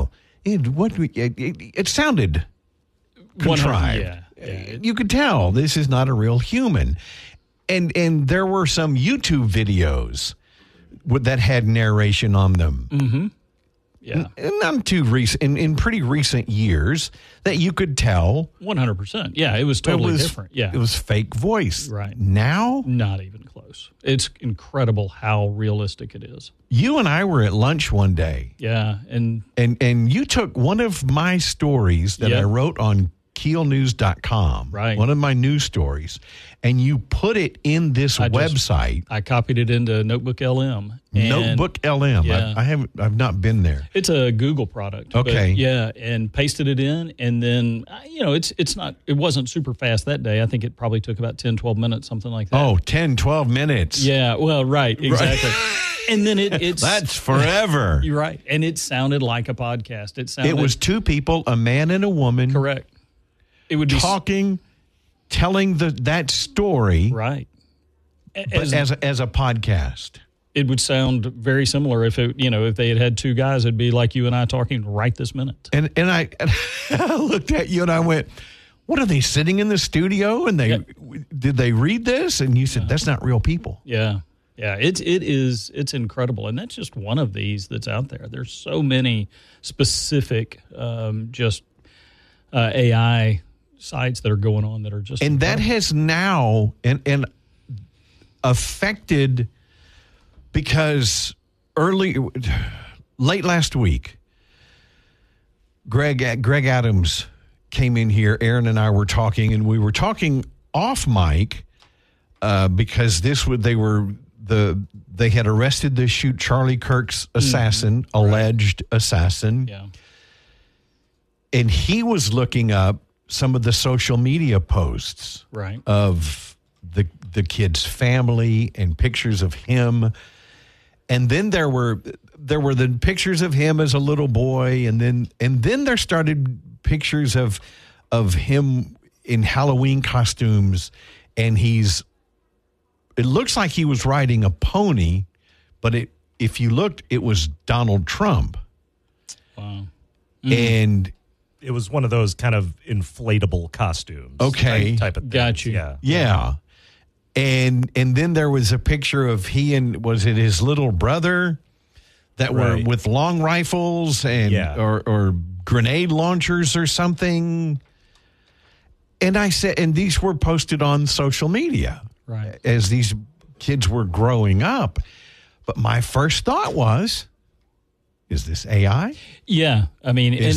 It sounded contrived. Yeah. You could tell this is not a real human. And there were some YouTube videos that had narration on them. Mm-hmm. Yeah. Not too recent, in pretty recent years, that you could tell. 100%. Yeah, it was totally different. Yeah. It was fake voice. Right. Now? Not even close. It's incredible how realistic it is. You and I were at lunch one day. Yeah. And you took one of my stories that I wrote on KeelNews.com, right. one of my news stories, and you put it in this website. I copied it into Notebook LM. Notebook LM. Yeah. I've not been there. It's a Google product. Okay. But and pasted it in, and then it wasn't super fast that day. I think it probably took about 10, 12 minutes, something like that. Oh, 10, 12 minutes. Yeah, well, right, exactly. And then it's that's forever. You're right. And it sounded like a podcast. It was two people, a man and a woman. Correct. It would be talking, telling that story, right? As a podcast. It would sound very similar if they had two guys. It'd be like you and I talking right this minute. And I looked at you and I went, "What are they sitting in the studio? And did they read this?" And you said, "That's not real people." Yeah. Yeah, it's incredible, and that's just one of these that's out there. There's so many specific AI sites that are going on that are just and incredible. That has now and affected because late last week, Greg Adams came in here. Aaron and I were talking, and we were talking off mic because they had arrested the Charlie Kirk's assassin, alleged assassin. Yeah. And he was looking up some of the social media posts of the kid's family and pictures of him. And then there were the pictures of him as a little boy, and then there started pictures of him in Halloween costumes, and it looks like he was riding a pony, but if you looked, it was Donald Trump. Wow. And it was one of those kind of inflatable costumes. Okay. Type of thing. Got you. Yeah. Yeah. And then there was a picture of he and was it his little brother that were with long rifles and or grenade launchers or something. And I said, and these were posted on social media as these kids were growing up. But my first thought was, is this AI? Yeah. I mean, Is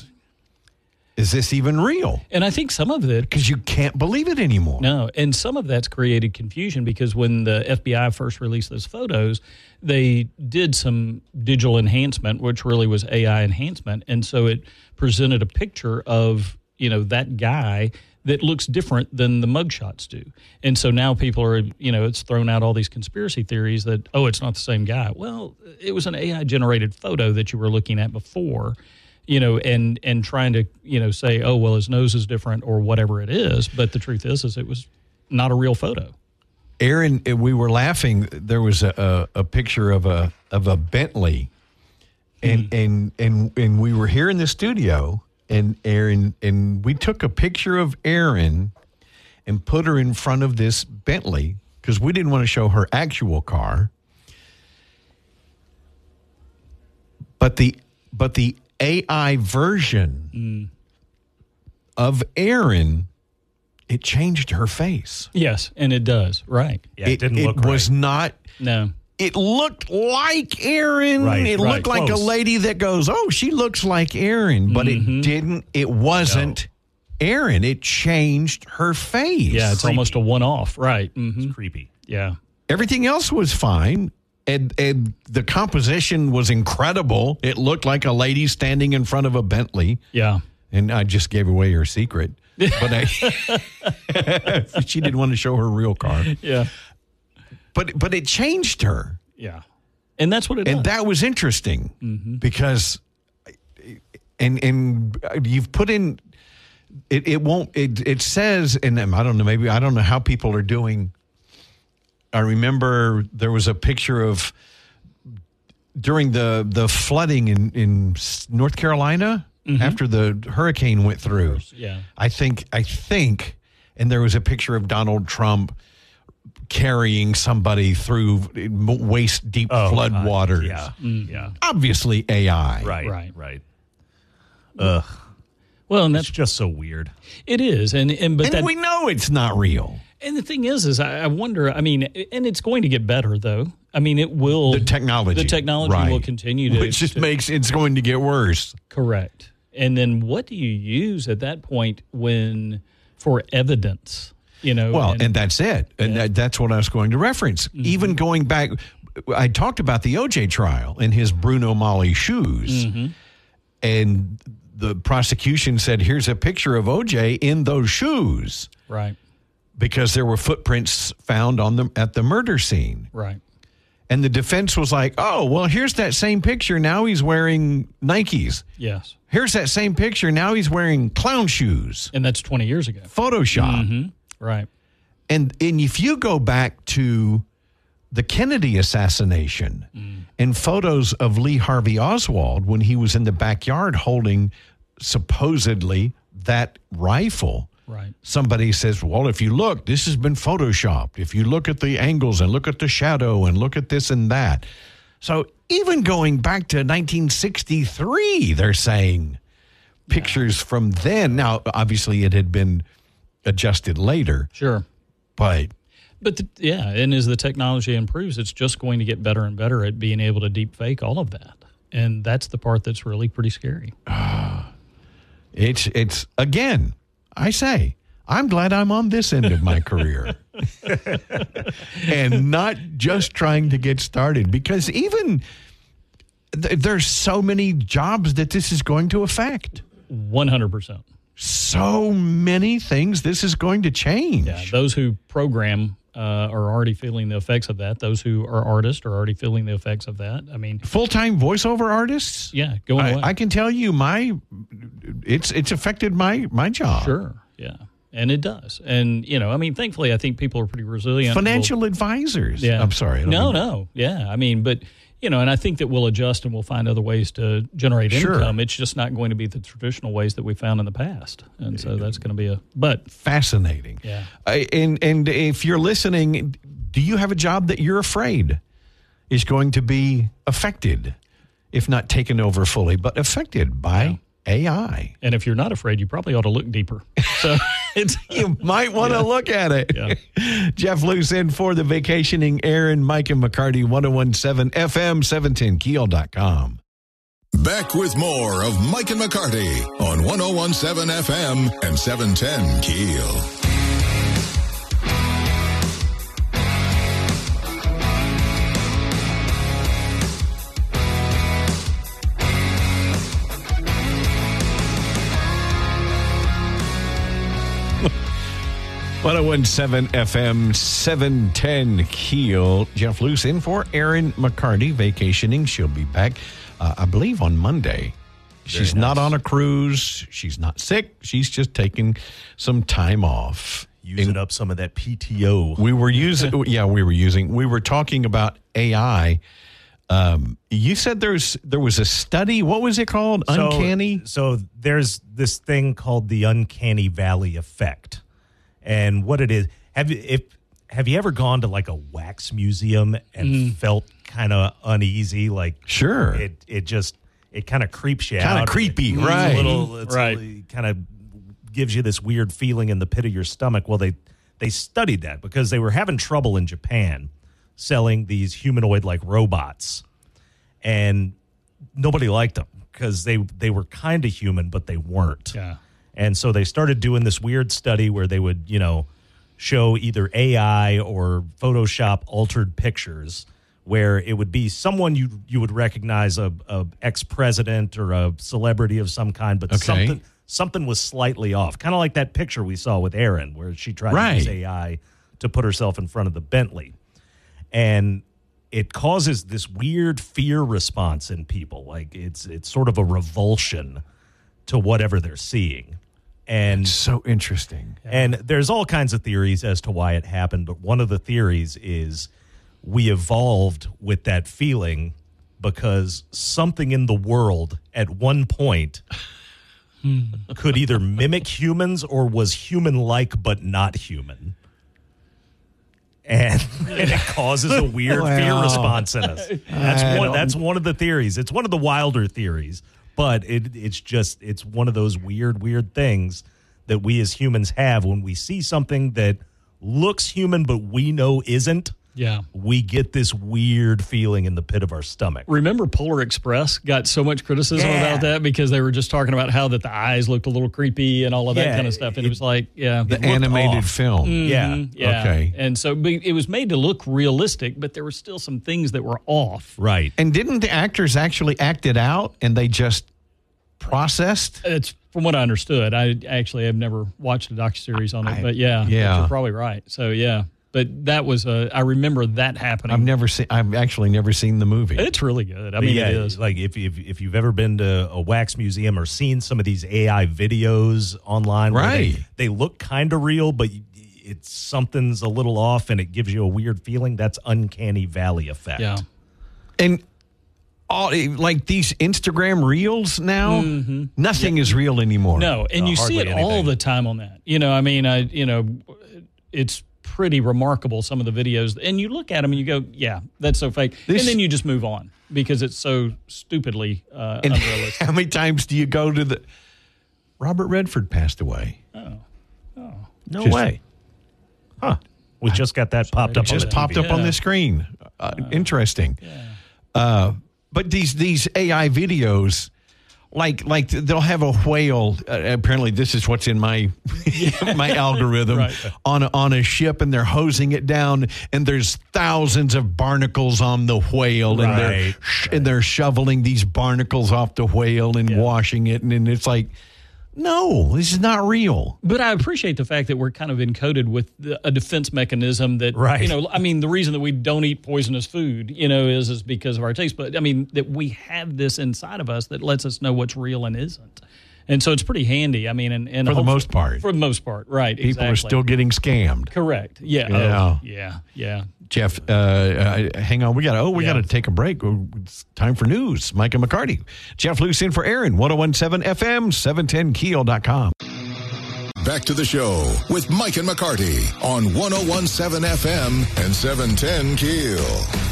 this even real? And I think some of it, because you can't believe it anymore. No, and some of that's created confusion because when the FBI first released those photos, they did some digital enhancement, which really was AI enhancement, and so it presented a picture of that guy that looks different than the mugshots do. And so now people are, it's thrown out all these conspiracy theories that, it's not the same guy. Well, it was an AI-generated photo that you were looking at before, and trying to, say, his nose is different or whatever it is. But the truth is it was not a real photo. Aaron, we were laughing. There was a picture of a Bentley, and we were here in the studio, and Aaron, and we took a picture of Aaron and put her in front of this Bentley because we didn't want to show her actual car. But the AI version of Aaron, it changed her face. Yes, and it does. Right. Yeah, it didn't look right. It was not. No. It looked like Aaron. Right, it looked like close. a lady that goes, she looks like Aaron. But it didn't. It wasn't Aaron. It changed her face. Yeah, it's almost a one-off. Right. Mm-hmm. It's creepy. Yeah. Everything else was fine. And the composition was incredible. It looked like a lady standing in front of a Bentley. Yeah. And I just gave away her secret. But she didn't want to show her real car. Yeah. But it changed her. Yeah. And that's what it does. And that was interesting because and you've put in it says, and I don't know how people are doing. I remember there was a picture of during the flooding in North Carolina after the hurricane went through. Yeah. I think, and there was a picture of Donald Trump carrying somebody through waist deep flood waters. Yeah. Yeah. Obviously AI. Right. Ugh. Well, and It's that's just so weird. it is, but And that, we know it's not real. and the thing is I wonder. I mean, and it's going to get better though. I mean, it will. The technology. The will continue to. Which just makes it's going to get worse. Correct. And then what do you use at that point for evidence? Well, and that's it. And that's what I was going to reference. Even going back, I talked about the OJ trial and his Bruno Mali shoes. And the prosecution said, here's a picture of OJ in those shoes. Right. Because there were footprints found at the murder scene. Right. And the defense was like, oh, well, here's that same picture. Now he's wearing Nikes. Yes. Here's that same picture. Now he's wearing clown shoes. And that's 20 years ago. Photoshop. Right. And if you go back to the Kennedy assassination and photos of Lee Harvey Oswald when he was in the backyard holding supposedly that rifle, Right. somebody says, well, if you look, this has been photoshopped. If you look at the angles and look at the shadow and look at this and that. So even going back to 1963, they're saying pictures from then. Now, obviously, it had been adjusted later. Sure. But and as the technology improves, it's just going to get better and better at being able to deep fake all of that. And that's the part that's really pretty scary. It's again, I say, I'm glad I'm on this end of my career and not just trying to get started, because even there's so many jobs that this is going to affect. 100%. So many things this is going to change. Yeah, those who program are already feeling the effects of that. Those who are artists are already feeling the effects of that. I mean, full-time voiceover artists. Yeah, going away. I can tell you, it's affected my job. Sure, yeah, and it does. And I mean, thankfully, I think people are pretty resilient. Financial advisors. Yeah, I'm sorry. No, yeah. I mean, but. And I think that we'll adjust and we'll find other ways to generate income. It's just not going to be the traditional ways that we found in the past. And so that's going to be fascinating. Yeah. And if you're listening, do you have a job that you're afraid is going to be affected, if not taken over fully, but affected by AI? And if you're not afraid, you probably ought to look deeper. So you might want to look at it. Yeah. Jeff Luce in for the vacationing Aaron, Mike, and McCarty, 1017 FM, 710keel.com. Back with more of Mike and McCarty on 1017 FM and 710 Keel. .117 FM, 710 Keel. Jeff Luce in for Aaron McCarty, vacationing. She'll be back, I believe, on Monday. She's not on a cruise. She's not sick. She's just taking some time off. Using up some of that PTO. We were talking about AI. You said there was a study. What was it called? Uncanny? So there's this thing called the Uncanny Valley effect. And what it is, have you ever gone to like a wax museum and felt kind of uneasy? Like, sure, it kind of creeps you out. Kind of creepy, right? It kind of gives you this weird feeling in the pit of your stomach. Well, they studied that because they were having trouble in Japan selling these humanoid like robots, and nobody liked them because they were kind of human, but they weren't. Yeah. And so they started doing this weird study where they would, show either AI or Photoshop altered pictures where it would be someone you would recognize, a ex-president or a celebrity of some kind, but something was slightly off. Kind of like that picture we saw with Erin where she tried to use AI to put herself in front of the Bentley. And it causes this weird fear response in people. Like it's sort of a revulsion to whatever they're seeing. And it's so interesting. And there's all kinds of theories as to why it happened, but one of the theories is we evolved with that feeling because something in the world at one point could either mimic humans or was human-like but not human. And it causes a weird fear response in us. That's one of the theories. It's one of the wilder theories, but it's one of those weird things that we as humans have when we see something that looks human but we know isn't. Yeah. We get this weird feeling in the pit of our stomach. Remember Polar Express got so much criticism about that because they were just talking about how that the eyes looked a little creepy and all of that kind of stuff. And it was like, the animated film. Yeah. Okay. And so it was made to look realistic, but there were still some things that were off. Right. And didn't the actors actually act it out and they just processed? It's from what I understood. I actually have never watched a docuseries on it, but yeah, you're probably right. So, yeah. But that was I remember that happening. I've actually never seen the movie. It's really good. I mean, it is. Like if you've ever been to a wax museum or seen some of these AI videos online, right? Where they look kind of real, but something's a little off, and it gives you a weird feeling. That's uncanny valley effect. Yeah. And like these Instagram reels now, nothing is real anymore. No, and you see it all the time on that. I mean, it's pretty remarkable, some of the videos, and you look at them and you go, yeah, that's so fake, and then you just move on because it's so stupidly unrealistic. How many times do you go to the Robert Redford passed away? No way. Huh. We just got that popped up. Just popped up on the screen. Interesting. But these AI videos, like they'll have a whale. Apparently, this is what's in my my algorithm on a ship, and they're hosing it down, and there's thousands of barnacles on the whale, and they're shoveling these barnacles off the whale and washing it, and it's like, no, this is not real. But I appreciate the fact that we're kind of encoded with a defense mechanism that, I mean, the reason that we don't eat poisonous food, is because of our taste. But, I mean, that we have this inside of us that lets us know what's real and isn't. And so it's pretty handy. I mean, and for the most part. For the most part, right. People are still getting scammed. Correct. Yeah. Yeah. Jeff, hang on. We got to take a break. It's time for news. Mike and McCarty. Jeff Luce in for Aaron, 101.7 FM, 710keel.com. Back to the show with Mike and McCarty on 101.7 FM and 710 Keel.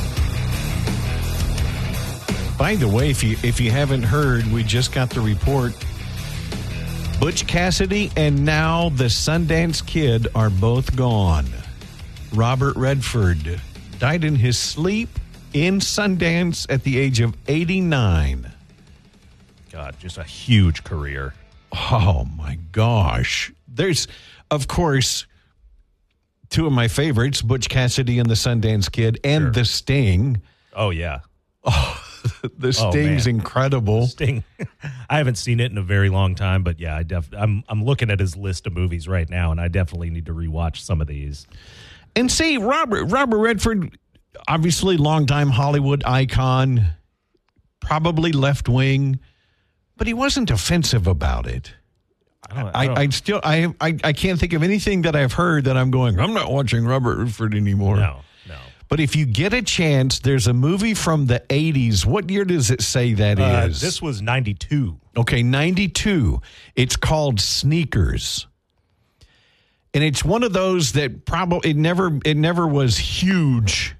By the way, if you haven't heard, we just got the report. Butch Cassidy and now the Sundance Kid are both gone. Robert Redford died in his sleep in Sundance at the age of 89. God, just a huge career. Oh, my gosh. There's, of course, two of my favorites, Butch Cassidy and the Sundance Kid, and The Sting. Oh, yeah. Oh, the Sting's incredible. Sting. I haven't seen it in a very long time, but yeah, I'm looking at his list of movies right now, and I definitely need to rewatch some of these. And see, Robert Redford, obviously longtime Hollywood icon, probably left wing, but he wasn't offensive about it. I can't think of anything that I've heard that I'm going, I'm not watching Robert Redford anymore. No. But if you get a chance, there's a movie from the 80s. What year does it say that is? This was 92. Okay, 92. It's called Sneakers. And it's one of those that probably it never was huge,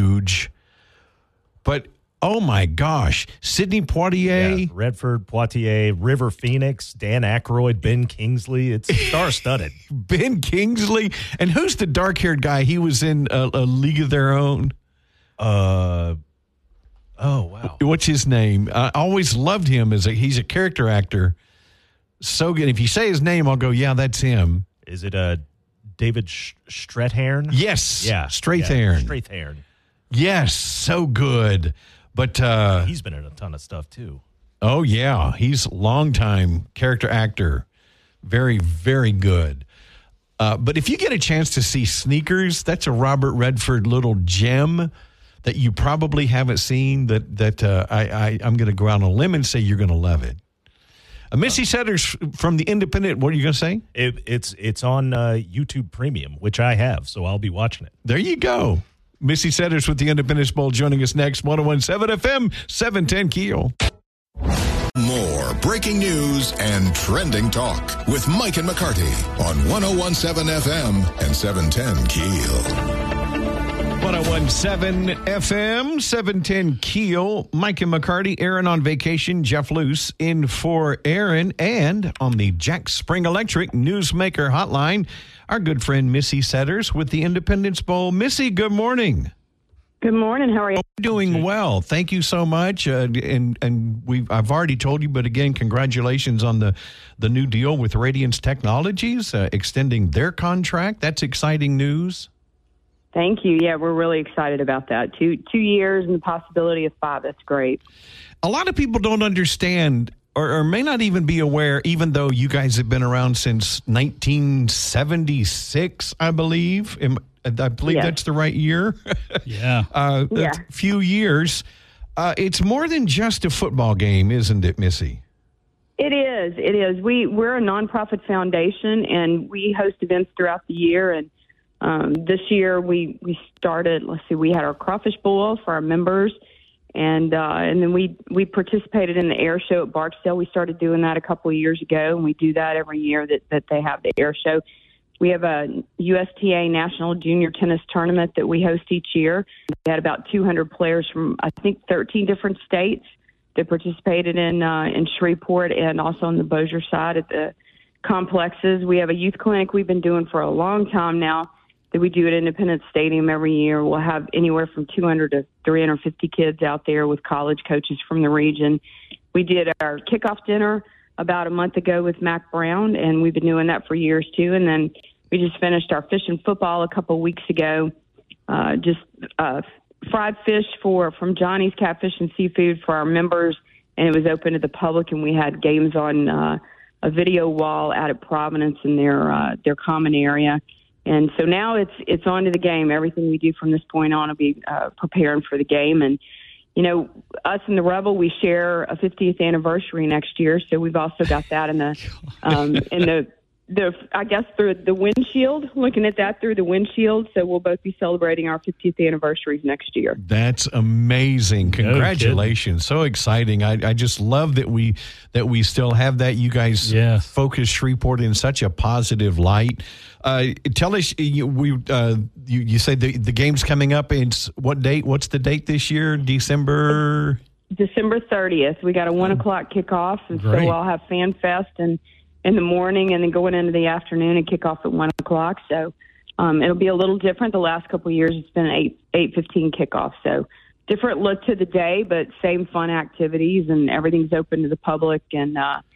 but oh my gosh, Sidney Poitier, Redford, Poitier, River Phoenix, Dan Aykroyd, Ben Kingsley. It's star-studded. Ben Kingsley, and who's the dark-haired guy? He was in a League of Their Own. Oh wow, what's his name? I always loved him he's a character actor. So good. If you say his name, I'll go, yeah, that's him. Is it David Strathairn? Yes. Yeah. Strathairn. Strathairn. Yes. So good. But he's been in a ton of stuff, too. Oh, yeah. He's a longtime character actor. Very, very good. But if you get a chance to see Sneakers, that's a Robert Redford little gem that you probably haven't seen that I'm going to go out on a limb and say you're going to love it. Missy Setters from The Independent, what are you going to say? It's on YouTube Premium, which I have, so I'll be watching it. There you go. Missy Setters with the Independence Bowl joining us next. 101.7 FM, 710 Keel. More breaking news and trending talk with Mike and McCarty on 101.7 FM and 710 Keel. 101.7 FM, 710 Keel. Mike and McCarty, Aaron on vacation, Jeff Luce in for Aaron, and on the Jack Spring Electric Newsmaker Hotline, our good friend Missy Setters with the Independence Bowl. Missy, good morning. Good morning. How are you? Doing well. Thank you so much. I've already told you, but again, congratulations on the new deal with Radiance Technologies, extending their contract. That's exciting news. Thank you. Yeah, we're really excited about that. 2 years and the possibility of 5. That's great. A lot of people don't understand or may not even be aware, even though you guys have been around since 1976, I believe. I believe Yes. that's the right year. Yeah. That's a few years. It's more than just a football game, isn't it, Missy? It is. It is. We're a nonprofit foundation, and we host events throughout the year. And this year we started. We had our Crawfish Bowl for our members, and then we participated in the air show at Barksdale. We started doing that a couple of years ago, and we do that every year that they have the air show. We have a USTA National Junior Tennis Tournament that we host each year. We had about 200 players from, I think, 13 different states that participated in Shreveport and also on the Bossier side at the complexes. We have a youth clinic we've been doing for a long time now that we do at Independence Stadium every year. We'll have anywhere from 200 to 350 kids out there with college coaches from the region. We did our kickoff dinner about a month ago with Mac Brown, and we've been doing that for years too. And then we just finished our fish and football a couple of weeks ago. Fried fish from Johnny's Catfish and Seafood for our members, and it was open to the public. And we had games on a video wall out at Providence in their common area. And so now it's on to the game. Everything we do from this point on will be preparing for the game. And you know, us and the Rebel, we share a 50th anniversary next year, so we've also got that in the I guess through the windshield, looking at that through the windshield. So we'll both be celebrating our 50th anniversaries next year. That's amazing. Congratulations. So exciting. I just love that we still have that. You guys focus Shreveport in such a positive light. Tell us, you said the game's coming up. It's what date? What's the date this year? December 30th. We got a 1 o'clock kickoff, and Great. so I'll have Fan Fest in the morning, and then going into the afternoon and kick off at 1 o'clock. So it'll be a little different. The last couple of years, it's been an 8:15 kickoff. So different look to the day, but same fun activities, and everything's open to the public. And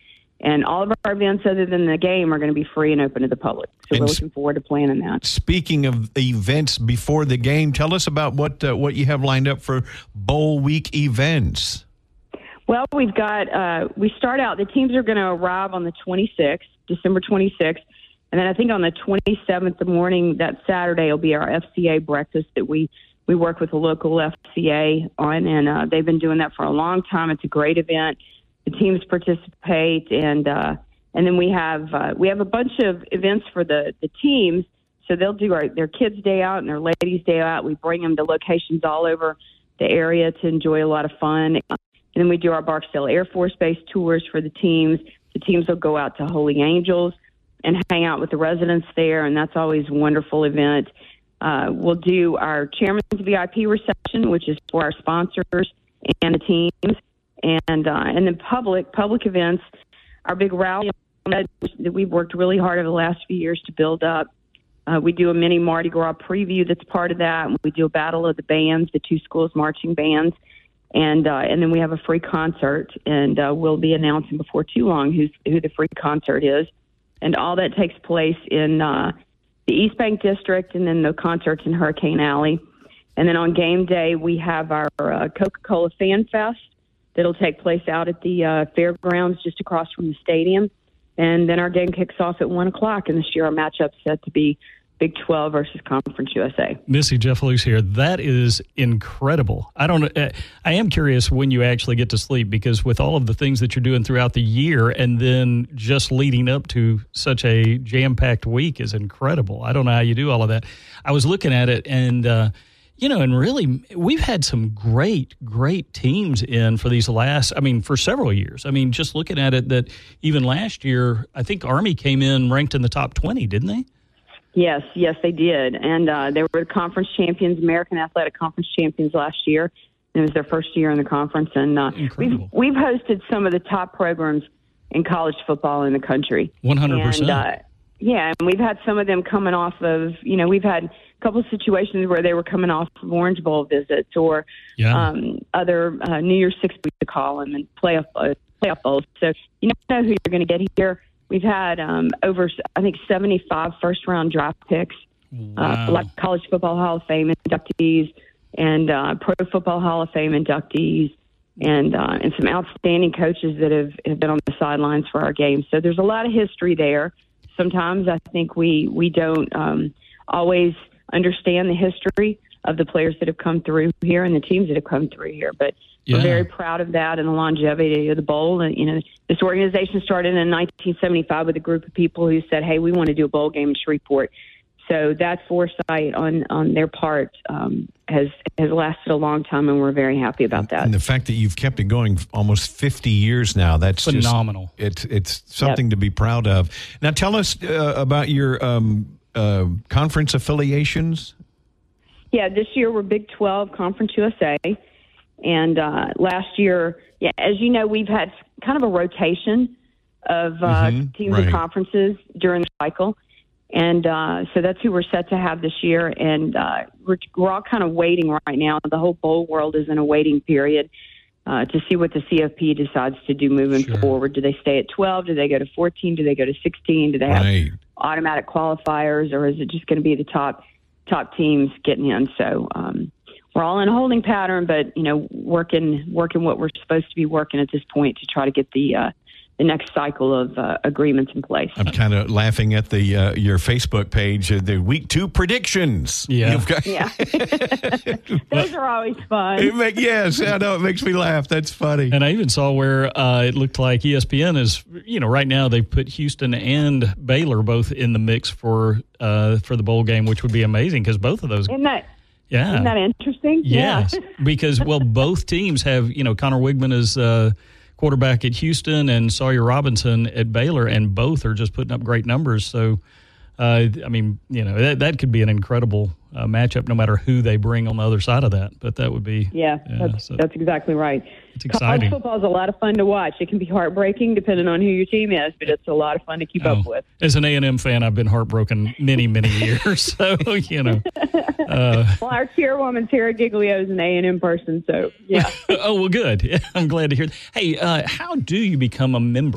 all of our events other than the game are going to be free and open to the public. So we're looking forward to planning that. Speaking of events before the game, tell us about what you have lined up for Bowl Week events. Well, we've got, we start out, the teams are going to arrive on the 26th, December 26th. And then I think on the 27th, the morning, that Saturday, will be our FCA breakfast that we work with a local FCA on. And they've been doing that for a long time. It's a great event. The teams participate. And then we have a bunch of events for the teams. So they'll do their kids' day out and their ladies' day out. We bring them to locations all over the area to enjoy a lot of fun. And then we do our Barksdale Air Force Base tours for the teams. The teams will go out to Holy Angels and hang out with the residents there, and that's always a wonderful event. We'll do our Chairman's VIP reception, which is for our sponsors and the teams. And then public events, our big rally that we've worked really hard over the last few years to build up. We do a mini Mardi Gras preview that's part of that. We do a battle of the bands, the two schools' marching bands. And then we have a free concert, and we'll be announcing before too long who the free concert is. And all that takes place in the East Bank District, and then the concerts in Hurricane Alley. And then on game day, we have our Coca-Cola Fan Fest that'll take place out at the fairgrounds just across from the stadium. And then our game kicks off at 1 o'clock, and this year our matchup's set to be Big 12 versus Conference USA. Missy, Jeff Luce here. That is incredible. I am curious when you actually get to sleep, because with all of the things that you're doing throughout the year and then just leading up to such a jam-packed week is incredible. I don't know how you do all of that. I was looking at it, and And really, we've had some great teams in for these for several years. Just looking at it, that even last year, I think Army came in ranked in the top 20, didn't they? Yes, they did. And they were the conference champions, American Athletic Conference champions last year. And it was their first year in the conference. And incredible. We've hosted some of the top programs in college football in the country. 100%. And we've had some of them coming off of, we've had a couple of situations where they were coming off of Orange Bowl visits or other New Year's Six, we call them, and playoff bowls. So you never know who you're going to get here. We've had over, I think, 75 first-round draft picks, like College Football Hall of Fame inductees and Pro Football Hall of Fame inductees, and some outstanding coaches that have been on the sidelines for our games. So there's a lot of history there. Sometimes I think we don't always understand the history of the players that have come through here and the teams that have come through here. But we're very proud of that and the longevity of the bowl. And, this organization started in 1975 with a group of people who said, hey, we want to do a bowl game in Shreveport. So that foresight on their part has lasted a long time, and we're very happy about that. And the fact that you've kept it going almost 50 years now, that's phenomenal. It's something to be proud of. Now tell us about your conference affiliations. Yeah, this year we're Big 12 Conference USA. And last year, as you know, we've had kind of a rotation of teams and conferences during the cycle. And so that's who we're set to have this year. And we're all kind of waiting right now. The whole bowl world is in a waiting period to see what the CFP decides to do moving forward. Do they stay at 12? Do they go to 14? Do they go to 16? Do they have automatic qualifiers? Or is it just going to be the top teams getting in? So we're all in a holding pattern, but, working what we're supposed to be working at this point to try to get the next cycle of agreements in place. I'm kind of laughing at the your Facebook page, the week 2 predictions. Yeah. Those are always fun. Yes, I know. It makes me laugh. That's funny. And I even saw where it looked like ESPN is, right now they've put Houston and Baylor both in the mix for the bowl game, which would be amazing because both of those. Isn't that interesting? Yes, because, both teams have, Connor Wigman is quarterback at Houston and Sawyer Robinson at Baylor, and both are just putting up great numbers. So, that could be an incredible matchup no matter who they bring on the other side of that. But that would be... that's exactly right. It's exciting. College football is a lot of fun to watch. It can be heartbreaking depending on who your team is, but it's a lot of fun to keep up with. As an A&M fan, I've been heartbroken many, many years. So, well, our chairwoman, Tara Giglio, is an A&M person, so, yeah. Oh, well, good. Yeah, I'm glad to hear that. Hey, how do you become a member?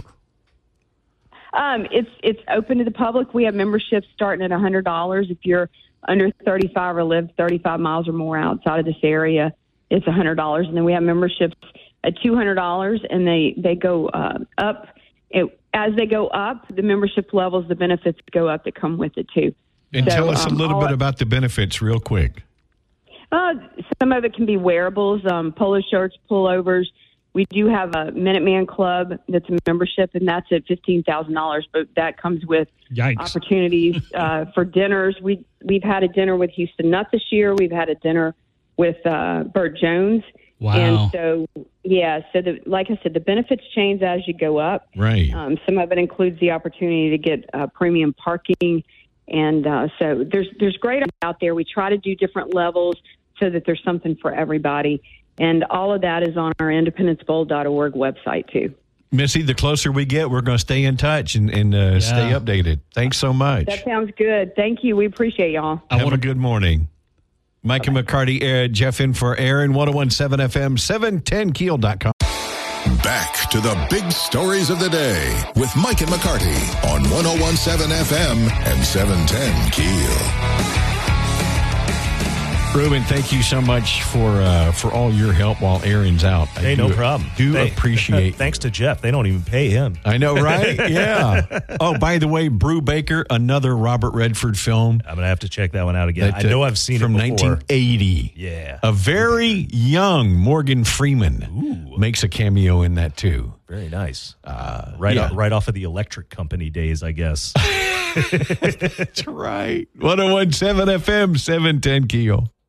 It's open to the public. We have memberships starting at $100. If you're under 35 or live 35 miles or more outside of this area, it's $100. And then we have memberships at $200, and they go up. As they go up, the membership levels, the benefits go up that come with it, too. And tell us a little bit about the benefits real quick. Some of it can be wearables, polo shirts, pullovers. We do have a Minuteman Club that's a membership, and that's at $15,000, but that comes with opportunities for dinners. We've had a dinner with Houston Nutt this year. We've had a dinner with Burt Jones. Wow. And so, like I said, the benefits change as you go up. Right. Some of it includes the opportunity to get premium parking. And so there's great out there. We try to do different levels so that there's something for everybody. And all of that is on our independencebowl.org website, too. Missy, the closer we get, we're going to stay in touch and stay updated. Thanks so much. That sounds good. Thank you. We appreciate y'all. Have a good morning. Mike and McCarty, Jeff in for Aaron, 101.7 FM, 710keel.com. Back to the big stories of the day with Mike and McCarty on 101.7 FM and 710 Keel. Ruben, thank you so much for all your help while Aaron's out. Hey, no problem. Appreciate. Thanks to Jeff. They don't even pay him. I know, right? Yeah. Oh, by the way, Brew Baker, another Robert Redford film. I'm going to have to check that one out again. I know I've seen from it before. 1980. Yeah. A very young Morgan Freeman makes a cameo in that, too. Very nice. Right off of the Electric Company days, I guess. That's right. 101.7 FM, 710 Keel.